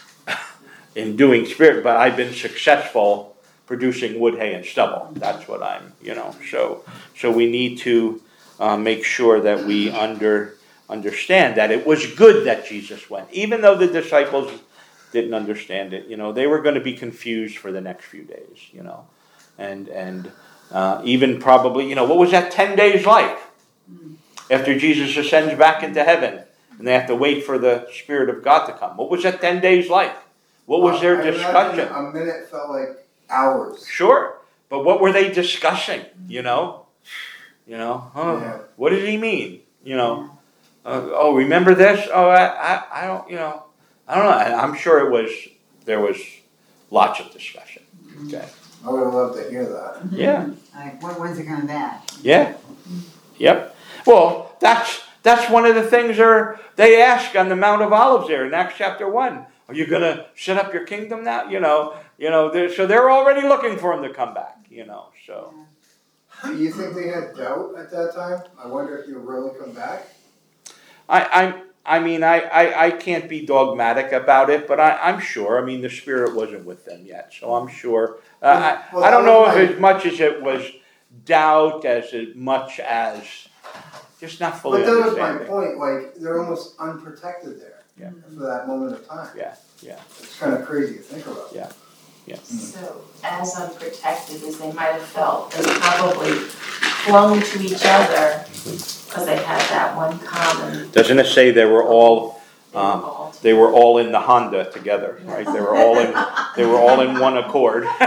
in doing spirit, but I've been successful producing wood, hay, and stubble. That's what I'm. You know. So so we need to uh, make sure that we under understand that it was good that Jesus went, even though the disciples didn't understand it. You know, they were going to be confused for the next few days. You know, and and uh, even probably, you know, what was that ten days like after Jesus ascends back into heaven, and they have to wait for the Spirit of God to come? What was that ten days like? What was their I discussion? A minute felt like hours. Sure, but what were they discussing? You know, you know, oh, Yeah. What did he mean? You know, uh, oh, remember this? Oh, I, I, I don't, you know, I don't know. And I'm sure it was there was lots of discussion. Okay. I would have loved to hear that. Yeah. Like, when, when's it coming back? Yeah. Yep. Well, that's that's one of the things are they ask on the Mount of Olives there in Acts chapter one. Are you going to set up your kingdom now? You know, you know. They're, so they're already looking for him to come back. You know. So. Do you think they had doubt at that time? I wonder if he'll really come back. I I I mean I, I, I can't be dogmatic about it, but I, I'm sure. I mean the Spirit wasn't with them yet, so I'm sure. Uh, Well, I I don't that know was if my- as much as it was doubt, as as much as just not fully But that was my understanding. point. Like they're almost unprotected there Yeah. for that moment of time. Yeah, yeah. It's kind of crazy to think about. Yeah. Yeah. So, as unprotected as they might have felt, they probably clung to each other because they had that one common. Doesn't it say they were all um, all they were all in the Honda together, right? They were all in they were all in one accord. I've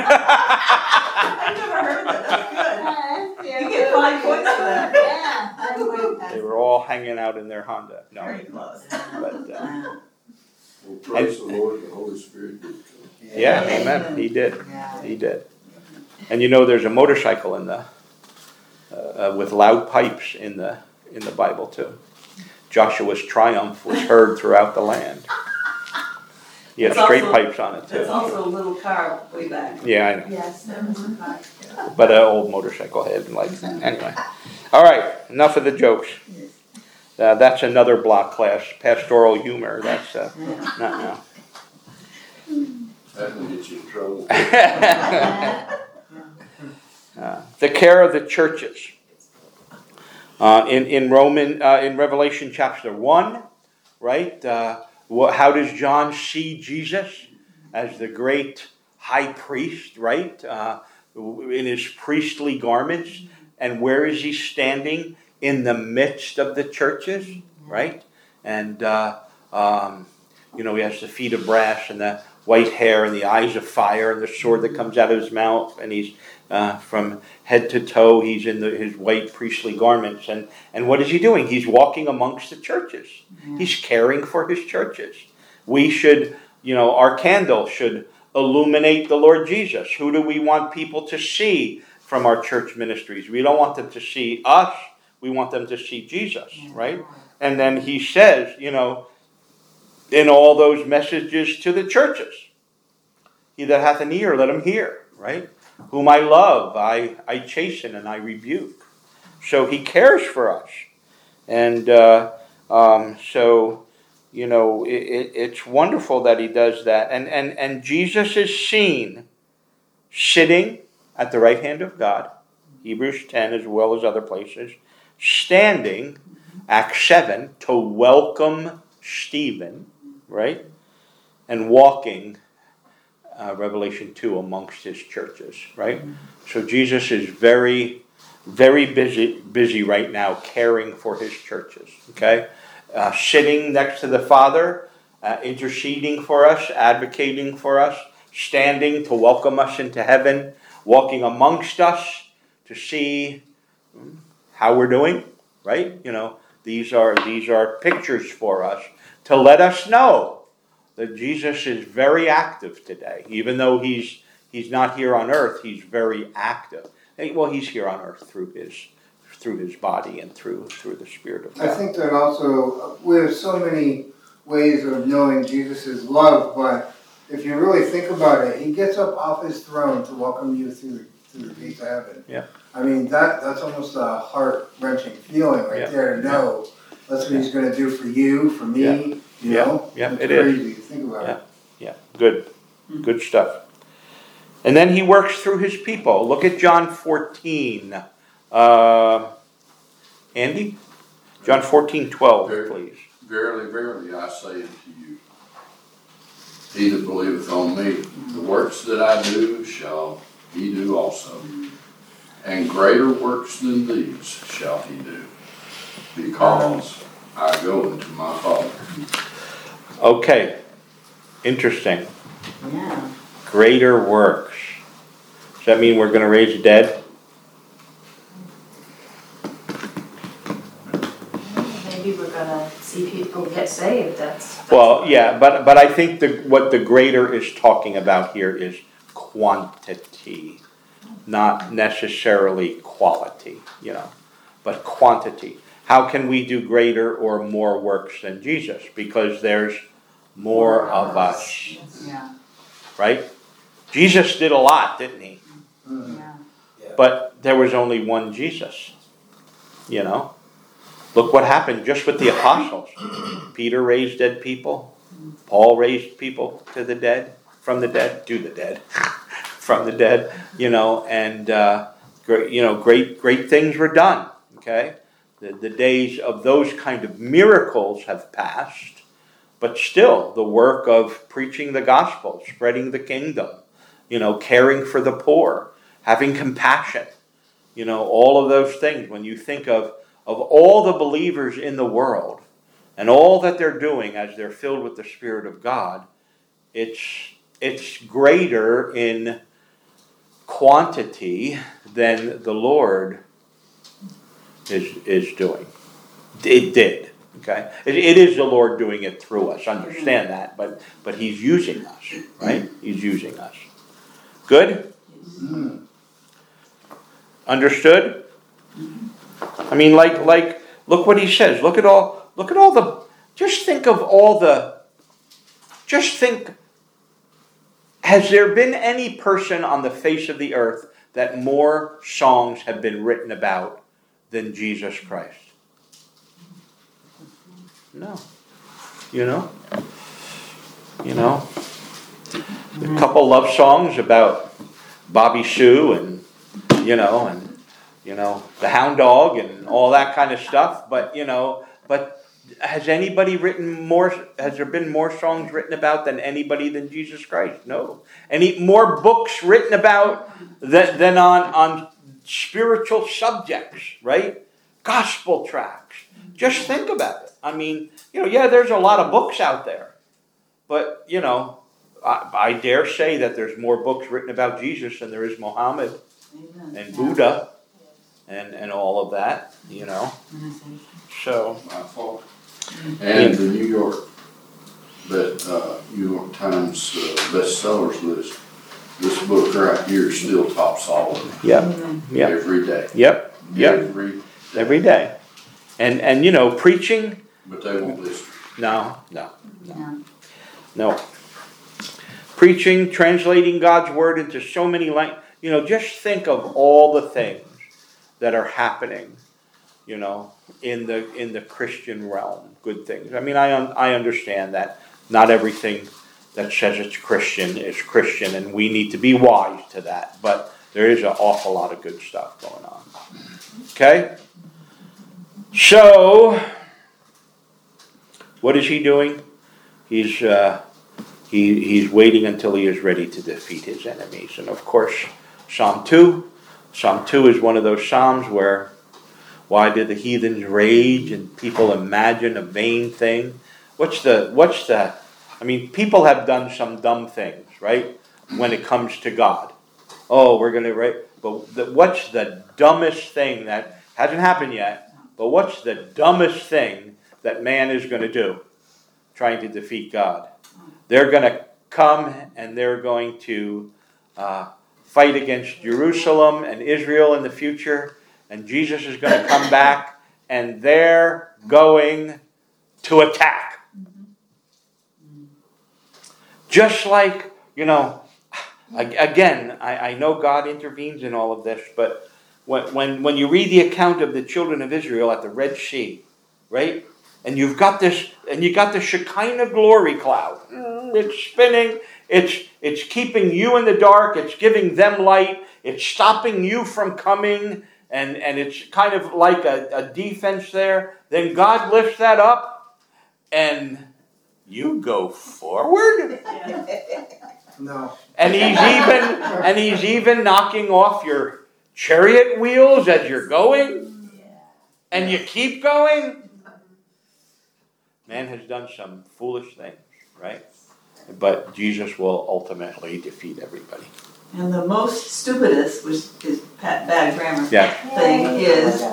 never heard that, that's good. You get five points for that. Yeah, I'm with that. They were all hanging out in their Honda. No, Very close. but uh, Well, praise the Lord, the Holy Spirit did come. yeah, amen. He did. Yeah. He did. And you know, there's a motorcycle in the uh, uh, with loud pipes in the in the Bible too. Joshua's triumph was heard throughout the land. He had It's straight also- pipes on it There's too. also a little car way back. Yeah, I know. Yes, that was a part. But an old motorcycle had like that. Anyway. All right, enough of the jokes. Uh, that's another block class, pastoral humor. That's uh, not now. That will get you in trouble. Uh, the care of the churches. Uh, in in Roman uh, in Revelation chapter one, right? Uh, what, how does John see Jesus as the great high priest, right? Uh, in his priestly garments, and where is he standing? In the midst of the churches, right? And uh, um, you know, he has the feet of brass and the white hair and the eyes of fire and the sword that comes out of his mouth, and he's uh, from head to toe, he's in the, his white priestly garments. And, and what is he doing? He's walking amongst the churches. Yeah. He's caring for his churches. We should, you know, our candle should illuminate the Lord Jesus. Who do we want people to see from our church ministries? We don't want them to see us. We want them to see Jesus, right? And then he says, you know, in all those messages to the churches, he that hath an ear, let him hear, right? Whom I love, I, I chasten and I rebuke. So he cares for us. And uh, um, so, you know, it, it, it's wonderful that he does that. And, and, and Jesus is seen sitting at the right hand of God, Hebrews ten as well as other places, standing, Acts seven, to welcome Stephen, right? And walking, uh, Revelation two, amongst his churches, right? So Jesus is very, very busy, busy right now caring for his churches, okay? Uh, sitting next to the Father, uh, interceding for us, advocating for us, standing to welcome us into heaven, walking amongst us to see how we're doing, right? You know, these are these are pictures for us to let us know that Jesus is very active today. Even though he's he's not here on earth, he's very active. Well, he's here on earth through his through his body and through through the Spirit of God. I think that also we have so many ways of knowing Jesus' love, but if you really think about it, he gets up off his throne to welcome you through the, through the gates of heaven. Yeah. I mean, that that's almost a heart-wrenching feeling right Yeah. there to know that's what he's going to do for you, for me, Yeah. you Yeah. know? Yeah, it's it is. crazy to think about Yeah. it. Yeah, good. Good stuff. And then he works through his people. Look at John fourteen. Uh, Andy? John fourteen, twelve, please. Verily, verily, I say unto you, he that believeth on me, the works that I do shall he do also. And greater works than these shall he do, because I go unto my Father. Okay. Interesting. Yeah. Greater works. Does that mean we're going to raise the dead? Maybe we're gonna see people get saved, that's. that's Well, yeah, but but I think the what the greater is talking about here is quantity, not necessarily quality, you know, but quantity. How can we do greater or more works than Jesus? Because there's more of us, Yeah. right? Jesus did a lot, didn't he? Yeah. But there was only one Jesus, you know? Look what happened just with the apostles. Peter raised dead people. Paul raised people to the dead, from the dead, to the dead, from the dead, you know, and, uh, great, you know, great, great things were done, okay? The, the days of those kind of miracles have passed, but still the work of preaching the gospel, spreading the kingdom, you know, caring for the poor, having compassion, you know, all of those things. When you think of of all the believers in the world and all that they're doing as they're filled with the Spirit of God, it's it's greater in quantity than the Lord is is doing. It did. Okay? It, it is the Lord doing it through us. Understand that, but but He's using us, right? He's using us. Good? Mm. Understood? I mean, like, like, look what he says. Look at all, look at all the, just think of all the, just think, has there been any person on the face of the earth that more songs have been written about than Jesus Christ? No. You know? You know? A couple love songs about Bobby Sue and, you know, and, you know, the hound dog and all that kind of stuff. But, you know, but has anybody written more, has there been more songs written about than anybody than Jesus Christ? No. Any more books written about than, than on, on spiritual subjects, right? Gospel tracts. Just think about it. I mean, you know, yeah, there's a lot of books out there. But, you know, I, I dare say that there's more books written about Jesus than there is Muhammad Amen. and Buddha. And, and all of that, you know. So My fault. And the New York, that uh, New York Times uh, bestsellers list, this book right here is still top solid. Yep. Yep. Every day. Yep. Yep. Every day. Every day. And and you know, preaching. But they won't listen. No, no, Yeah. no. preaching, translating God's word into so many languages. You know, just think of all the things that are happening, you know, in the in the Christian realm. Good things. I mean, I un, I understand that not everything that says it's Christian is Christian, and we need to be wise to that. But there is an awful lot of good stuff going on. Okay? So, what is he doing? He's uh, he he's waiting until he is ready to defeat his enemies. And of course, Psalm two. Psalm two is one of those psalms where, why did the heathens rage and people imagine a vain thing? What's the what's the I mean, people have done some dumb things, right? When it comes to God. Oh, we're going to write. But the, what's the dumbest thing that hasn't happened yet? But what's the dumbest thing that man is going to do trying to defeat God? They're going to come and they're going to uh, fight against Jerusalem and Israel in the future. And Jesus is going to come back and they're going to attack. Just like, you know, again, I, I know God intervenes in all of this, but when, when when you read the account of the children of Israel at the Red Sea, right? And you've got this, and you got the Shekinah glory cloud. It's spinning. It's it's keeping you in the dark. It's giving them light. It's stopping you from coming, and and it's kind of like a, a defense there. Then God lifts that up, and you go forward. No. And he's even and he's even knocking off your chariot wheels as you're going. And you keep going. Man has done some foolish things, right? But Jesus will ultimately defeat everybody. And the most stupidest, which is bad grammar Yeah. thing, is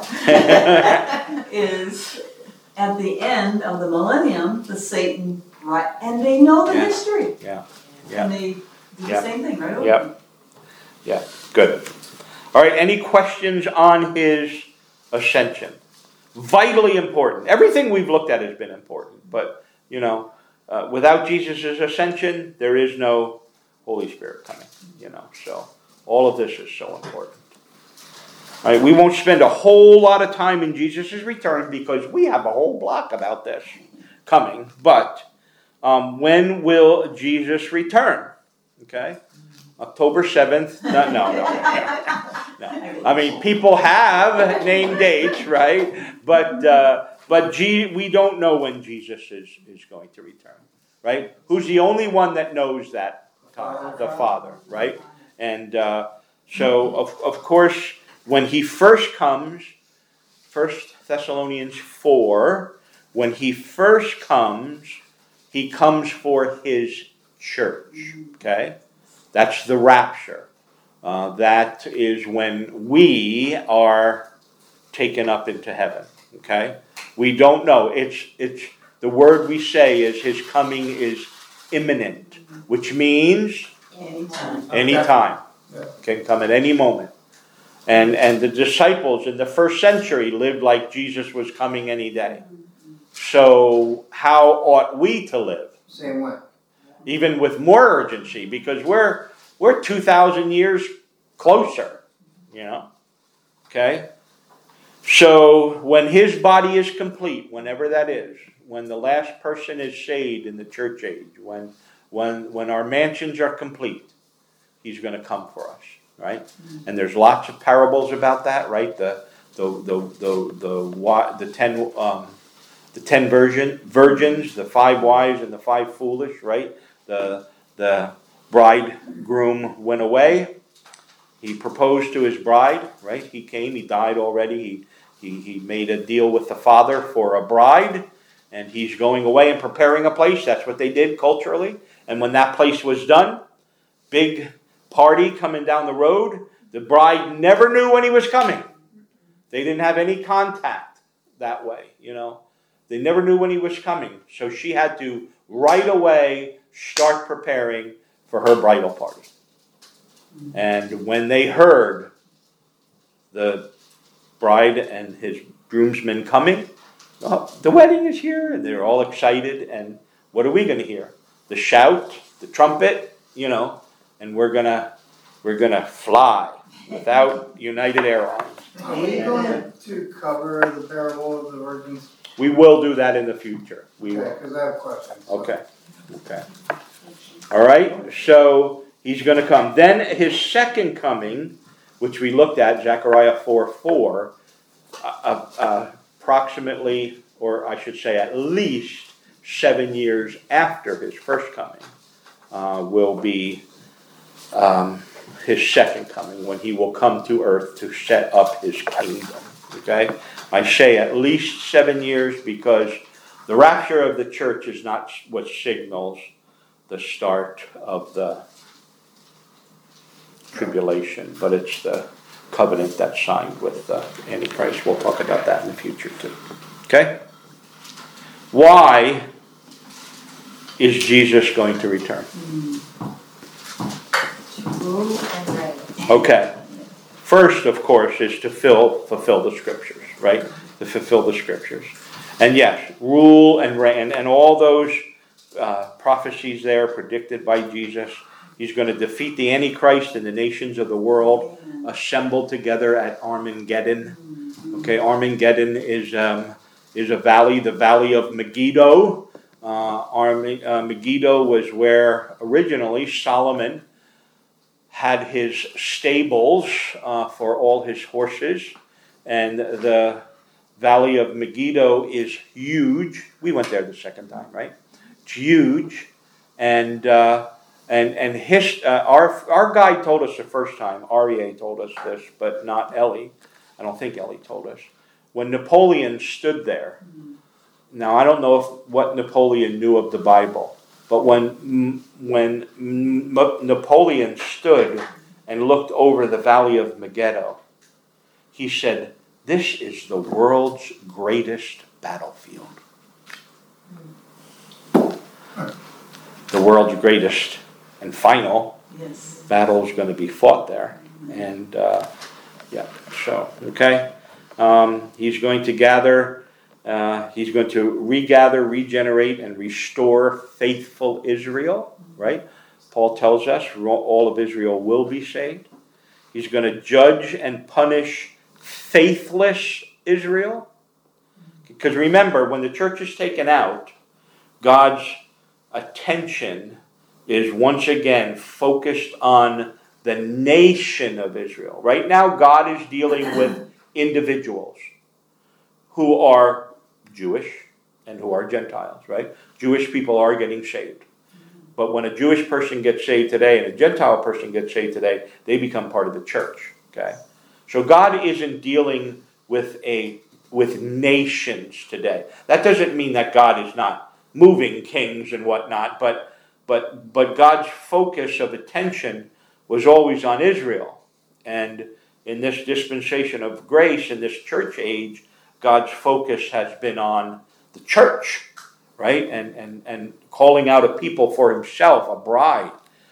is at the end of the millennium, the Satan, right, and they know the Yeah. history. Yeah. Yeah. And they do Yeah. the same thing, right? Yep. Yeah. Good. All right. Any questions on his ascension? Vitally important. Everything we've looked at has been important. But, you know, uh, without Jesus' ascension, there is no Holy Spirit coming. You know, so all of this is so important. All right, we won't spend a whole lot of time in Jesus' return because we have a whole block about this coming. But um, when will Jesus return? Okay, October seventh. No, no, no, no, no. I mean, people have named dates, right? But uh, but G- we don't know when Jesus is is going to return, right? Who's the only one that knows that time? The Father, right? And uh, so, of of course, when he first comes, First Thessalonians four, when he first comes, he comes for his church. Okay? That's the rapture. Uh, that is when we are taken up into heaven. Okay? We don't know. It's it's the word we say is his coming is imminent, which means Anytime. anytime. Can come at any moment. And and the disciples in the first century lived like Jesus was coming any day. So how ought we to live? Same way. Even with more urgency, because we're we're two thousand years closer, you know. Okay? So when his body is complete, whenever that is, when the last person is saved in the church age, when when when our mansions are complete, he's going to come for us. Right, and there's lots of parables about that. Right, the the the the the, the ten um, the ten virgin virgins, the five wise and the five foolish. Right, the the bridegroom went away. He proposed to his bride. Right, he came. He died already. He he he made a deal with the Father for a bride, and he's going away and preparing a place. That's what they did culturally. And when that place was done, big party coming down the road. The bride never knew when he was coming. They didn't have any contact that way, you know. They never knew when he was coming. So she had to right away start preparing for her bridal party. And when they heard the bride and his groomsmen coming, oh, the wedding is here, and they're all excited. And what are we going to hear? The shout, the trumpet. you know, and we're gonna we're gonna fly without United Airlines. Are we going to cover the parable of the virgins? We will do that in the future. We Okay, will. because I have questions. so. Okay. Okay. All right. So he's going to come. Then his second coming, which we looked at, Zechariah four four, uh, uh, approximately, or I should say at least seven years after his first coming, uh, will be um, his second coming, when he will come to earth to set up his kingdom. Okay? I say at least seven years because the rapture of the church is not what signals the start of the tribulation, but it's the covenant that's signed with the Antichrist. We'll talk about that in the future too. Okay? Why is Jesus going to return? To rule and reign. Okay. First, of course, is to fill, fulfill the scriptures, right? To fulfill the scriptures. And yes, rule and reign, and all those uh, prophecies there predicted by Jesus. He's going to defeat the Antichrist and the nations of the world assembled together at Armageddon. Okay, Armageddon is um, is a valley, the valley of Megiddo. Uh, Arm- uh, Megiddo was where originally Solomon had his stables uh, for all his horses, and the valley of Megiddo is huge. We went there the second time, right? It's huge, and uh, and and his uh, our our guide told us the first time. R E A told us this, but not Ellie. I don't think Ellie told us. When Napoleon stood there. Now I don't know if what Napoleon knew of the Bible. But when when Napoleon stood and looked over the valley of Megiddo, he said, "This is the world's greatest battlefield." The world's greatest and final Yes. battle is going to be fought there. And, uh, yeah, so, okay. Um, he's going to gather... Uh, he's going to regather, regenerate, and restore faithful Israel, right? Paul tells us all of Israel will be saved. He's going to judge and punish faithless Israel. Because remember, when the church is taken out, God's attention is once again focused on the nation of Israel. Right now, God is dealing with individuals who are Jewish and who are Gentiles, right? Jewish people are getting saved. But when a Jewish person gets saved today and a Gentile person gets saved today, they become part of the church, okay? So God isn't dealing with a with nations today. That doesn't mean that God is not moving kings and whatnot, but but but God's focus of attention was always on Israel. And in this dispensation of grace, in this church age, God's focus has been on the church, right? And, and, and calling out a people for himself, a bride.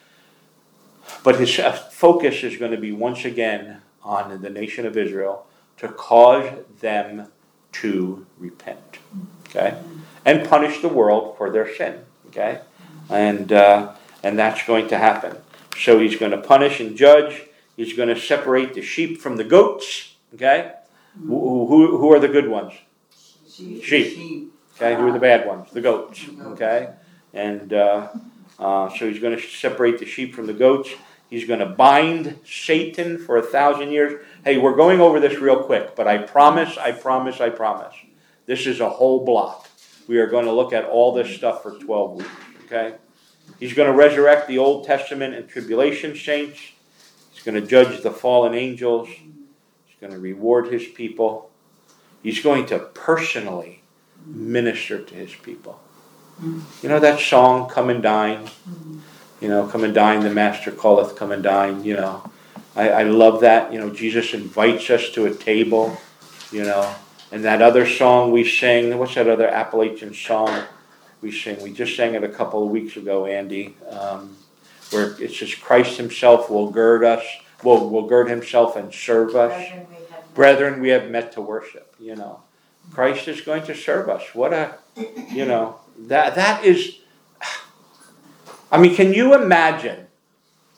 But his focus is going to be once again on the nation of Israel to cause them to repent, okay? And punish the world for their sin, okay? And, uh, and that's going to happen. So he's going to punish and judge. He's going to separate the sheep from the goats, okay? Who, who, who are the good ones? Sheep. Sheep. Okay, who are the bad ones? The goats. Okay, and uh, uh, so he's going to separate the sheep from the goats. He's going to bind Satan for a thousand years. Hey, we're going over this real quick, but I promise, I promise, I promise. This is a whole block. We are going to look at all this stuff for twelve weeks. Okay, he's going to resurrect the Old Testament and tribulation saints. He's going to judge the fallen angels. Going to reward his people. He's going to personally minister to his people. You know that song, Come and Dine? You know, come and dine, the master calleth, come and dine. You know, I, I love that. You know, Jesus invites us to a table, you know. And that other song we sang, what's that other Appalachian song we sing? We just sang it a couple of weeks ago, Andy, um, where it says, Christ himself will gird us, will, will gird himself and serve us. Brethren, we have met to worship, you know. Christ is going to serve us. What a, you know, that that is, I mean, can you imagine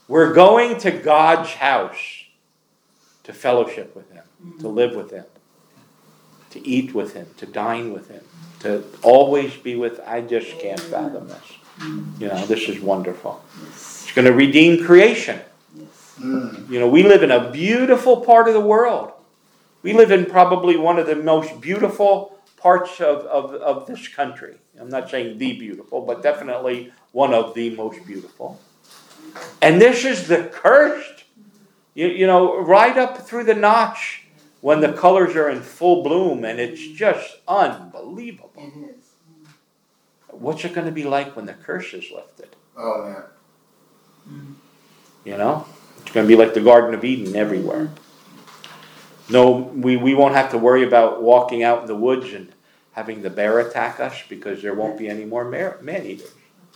We're going to God's house to fellowship with Him, to live with Him, to eat with Him, to dine with Him, to always be with. I just can't fathom this. You know, this is wonderful. It's going to redeem creation. You know, we live in a beautiful part of the world. We live in probably one of the most beautiful parts of, of, of this country. I'm not saying the beautiful, but definitely one of the most beautiful. And this is the cursed, you, you know, right up through the notch when the colors are in full bloom, and it's just unbelievable. It is. What's it going to be like when the curse is lifted? Oh, man. You know? It's going to be like the Garden of Eden everywhere. No, we, we won't have to worry about walking out in the woods and having the bear attack us because there won't be any more man-eaters.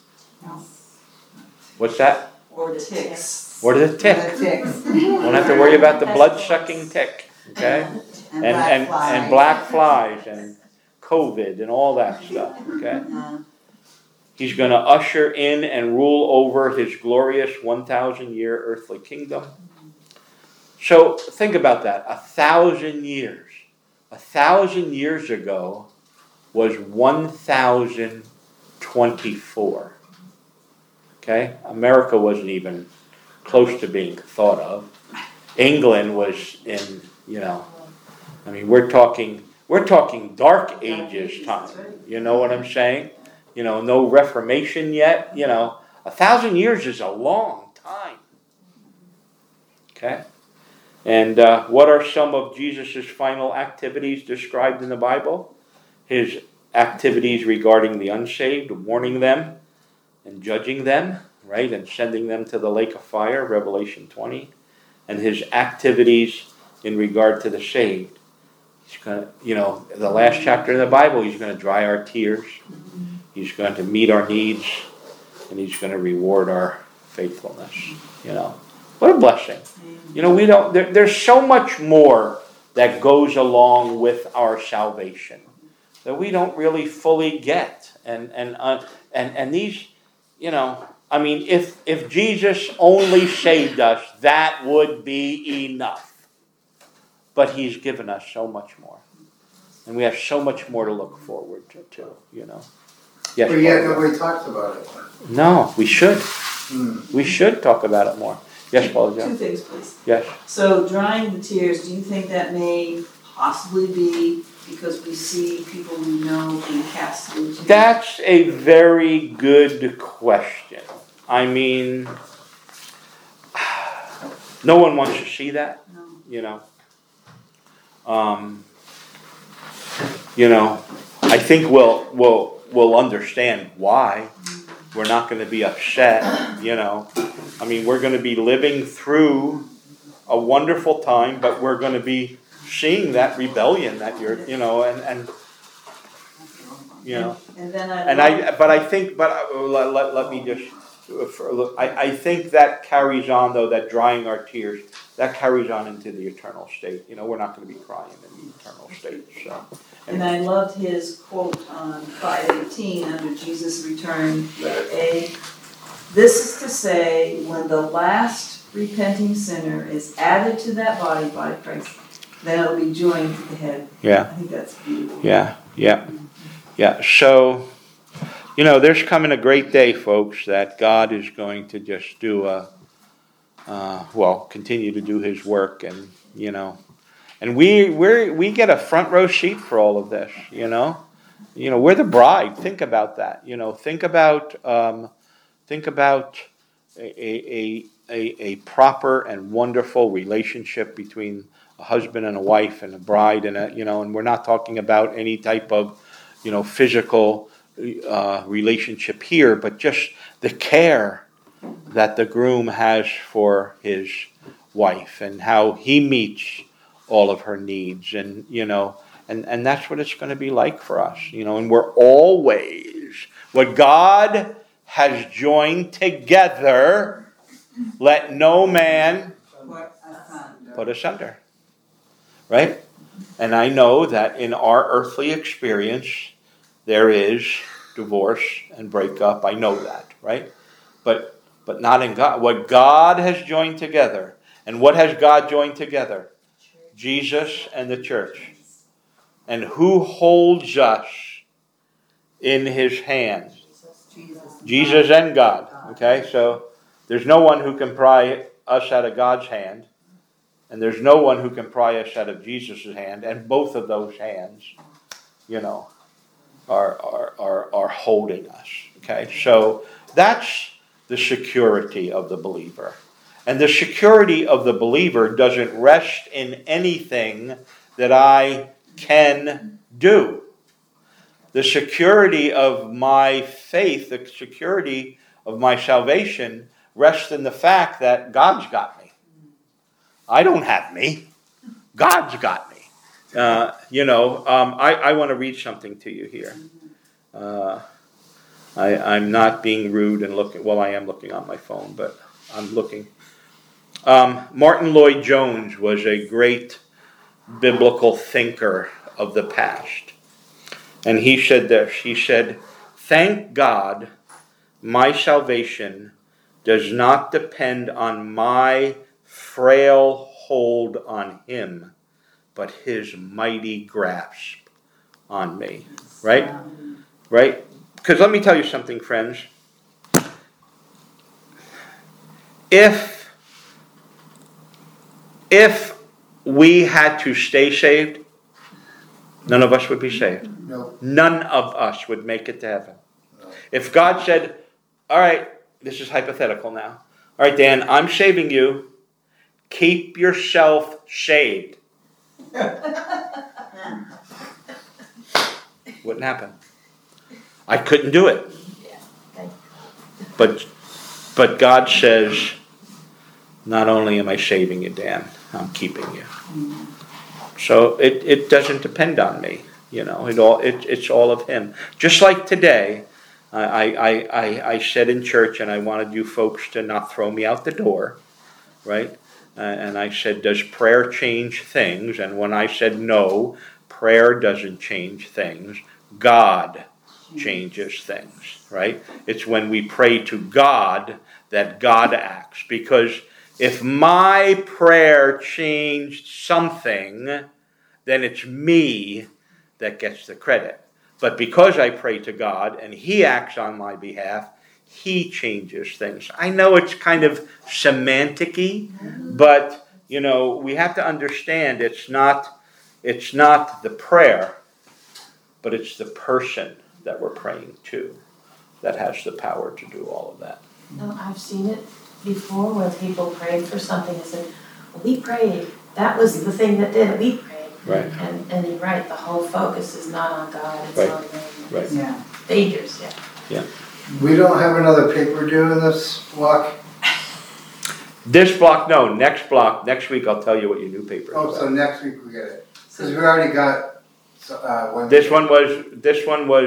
What's that? Or ticks. Or the tick. The ticks. Won't have to worry about the blood-sucking tick. Okay? And And, black and, flies. and black flies and COVID and all that stuff. Okay? Yeah. He's going to usher in and rule over his glorious one thousand year earthly kingdom. So think about that. A thousand years. A thousand years ago was one thousand twenty-four. Okay? America wasn't even close to being thought of. England was in, you know, I mean, we're talking, we're talking dark ages time. You know what I'm saying? You know, no Reformation yet. You know, a thousand years is a long time. Okay? And uh, what are some of Jesus' final activities described in the Bible? His activities regarding the unsaved, warning them and judging them, right? And sending them to the lake of fire, Revelation twenty. And his activities in regard to the saved. He's going to, you know, the last chapter of the Bible, he's going to dry our tears. He's going to meet our needs, and he's going to reward our faithfulness. You know, what a blessing. You know, we don't. There, there's so much more that goes along with our salvation that we don't really fully get. And and uh, and and these, you know, I mean, if if Jesus only saved us, that would be enough. But He's given us so much more, and we have so much more to look forward to. to you know. Yes, But yet Paul. nobody talks about it. No, we should. Hmm. We should talk about it more. Yes, Paul. Two things, please. Yes. So drying the tears, do you think that may possibly be because we see people we know being cast into? That's a very good question. I mean, no one wants to see that, No. you know. Um, you know, I think we'll we'll we'll understand why. We're not going to be upset, you know. I mean, we're going to be living through a wonderful time, but we're going to be seeing that rebellion that you're, you know, and and you know. And then I. And I, but I think, but I, let, let, let me just, for, I, I think that carries on though, that drying our tears, that carries on into the eternal state. You know, we're not going to be crying in the eternal state. So. And I loved his quote on five eighteen under Jesus' return, letter A. This is to say, when the last repenting sinner is added to that body by Christ, then it'll be joined to the head. Yeah. I think that's beautiful. Yeah, yeah, yeah. So, you know, there's coming a great day, folks, that God is going to just do a, uh, well, continue to do His work, and you know, and we we we get a front row seat for all of this. You know, you know, we're the bride. Think about that. You know, think about um, think about a a a a proper and wonderful relationship between a husband and a wife and a bride and a, you know, and we're not talking about any type of, you know, physical uh, relationship here, but just the care that the groom has for his wife and how he meets all of her needs, and you know, and, and that's what it's going to be like for us, you know, and we're always, what God has joined together, let no man put asunder. Right? And I know that in our earthly experience, there is divorce and breakup. I know that, right? But but not in God. What God has joined together. And what has God joined together? Jesus and the church. And who holds us in his hands? Jesus and God. Okay, so there's no one who can pry us out of God's hand. And there's no one who can pry us out of Jesus' hand. And both of those hands, you know, are, are, are, are holding us. Okay, so that's the security of the believer. And the security of the believer doesn't rest in anything that I can do. The security of my faith, the security of my salvation rests in the fact that God's got me. I don't have me. God's got me. Uh, you know, um, I, I want to read something to you here. Uh, I, I'm not being rude and looking, well, I am looking on my phone, but I'm looking. Um, Martin Lloyd-Jones was a great biblical thinker of the past. And he said this, he said, "Thank God my salvation does not depend on my frail hold on him, but his mighty grasp on me." Right? Right? Because let me tell you something, friends. If, if we had to stay saved, none of us would be saved. No. None of us would make it to heaven. No. If God said, all right, this is hypothetical now. All right, Dan, I'm saving you. Keep yourself saved. Wouldn't happen. I couldn't do it. But, but God says, not only am I saving you, Dan, I'm keeping you. So it, it doesn't depend on me. You know, it all it, it's all of him. Just like today, I, I, I, I said in church, and I wanted you folks to not throw me out the door, right? Uh, and I said, does prayer change things? And when I said no, prayer doesn't change things. God changes things, right? It's when we pray to God that God acts. Because if my prayer changed something, then it's me that gets the credit. But because I pray to God and he acts on my behalf, he changes things. I know it's kind of semantic-y, but you know, we have to understand it's not it's not the prayer, but it's the person that we're praying to that has the power to do all of that. No, I've seen it before when people prayed for something and said, well, we prayed. That was the thing that did it. We prayed. Right. And and you're right, the whole focus is not on God, it's Right. on them. Right. It's Yeah. dangerous, yeah. Yeah. We don't have another paper due in this block? This block, no. Next block, next week I'll tell you what your new paper is. Oh, so about. next week we get it. Because we already got, uh, one. This one was, this one was,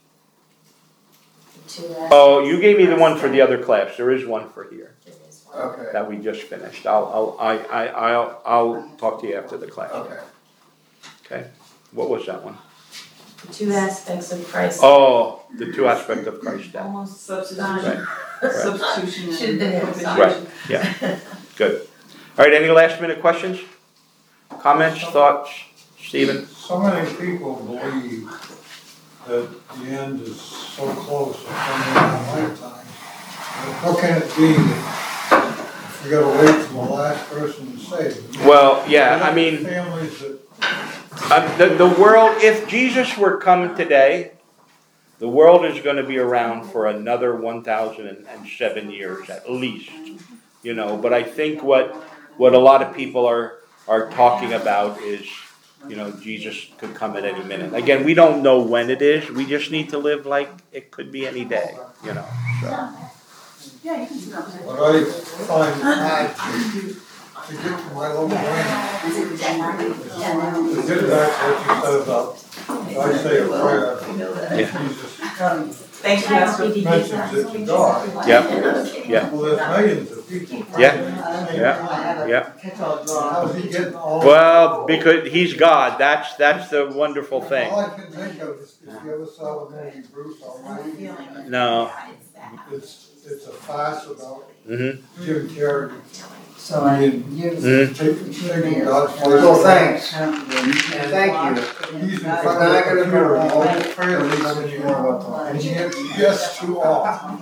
The two last oh, you gave me the one for the other class. There is one for here there is one. Okay, that we just finished. I'll, I'll, I, I, I'll, I'll talk to you after the class. okay. Okay. What was that one? The two aspects of Christ. Oh, the two aspects of Christ's death. Almost Substitution, Right. substitution Should've and been propitiation. Right. Yeah. Good. All right. Any last minute questions? Comments? Thoughts? Stephen? So many people believe that the end is so close to coming in our lifetime. How can it be that we gotta wait till the last person to say it? Well, yeah. I mean, Families that uh, the the world. If Jesus were come today, the world is going to be around for another one thousand seven years at least. You know. But I think what what a lot of people are are talking about is, you know, Jesus could come at any minute. Again, we don't know when it is. We just need to live like it could be any day, you know. So. Yeah, you can sit up there. what I find hard to to get to my little brain, to get back to what you said about I say a prayer, Jesus Thank you, Pastor. mentions it to God. Yep, yeah, Well, there's millions of people. Yeah, yeah, yeah. How's he getting all? Well, because he's God, that's, that's the wonderful thing. All I can think of is, if you ever saw the movie Bruce Almighty, No. it's, it's a farce about Mm-hmm. Jim Carrey. So I being- use. Mhm. taking- taking God's Well, word. thanks. And Thank you. He's in But front now I of gotta the computer, go and home. all the prayer leads in More you. about And he answers yes to all.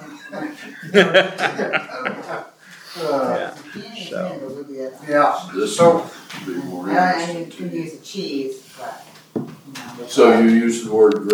Uh, So. Yeah, This So- would be more I, I interesting. could use a cheese, but, you know. So you use the word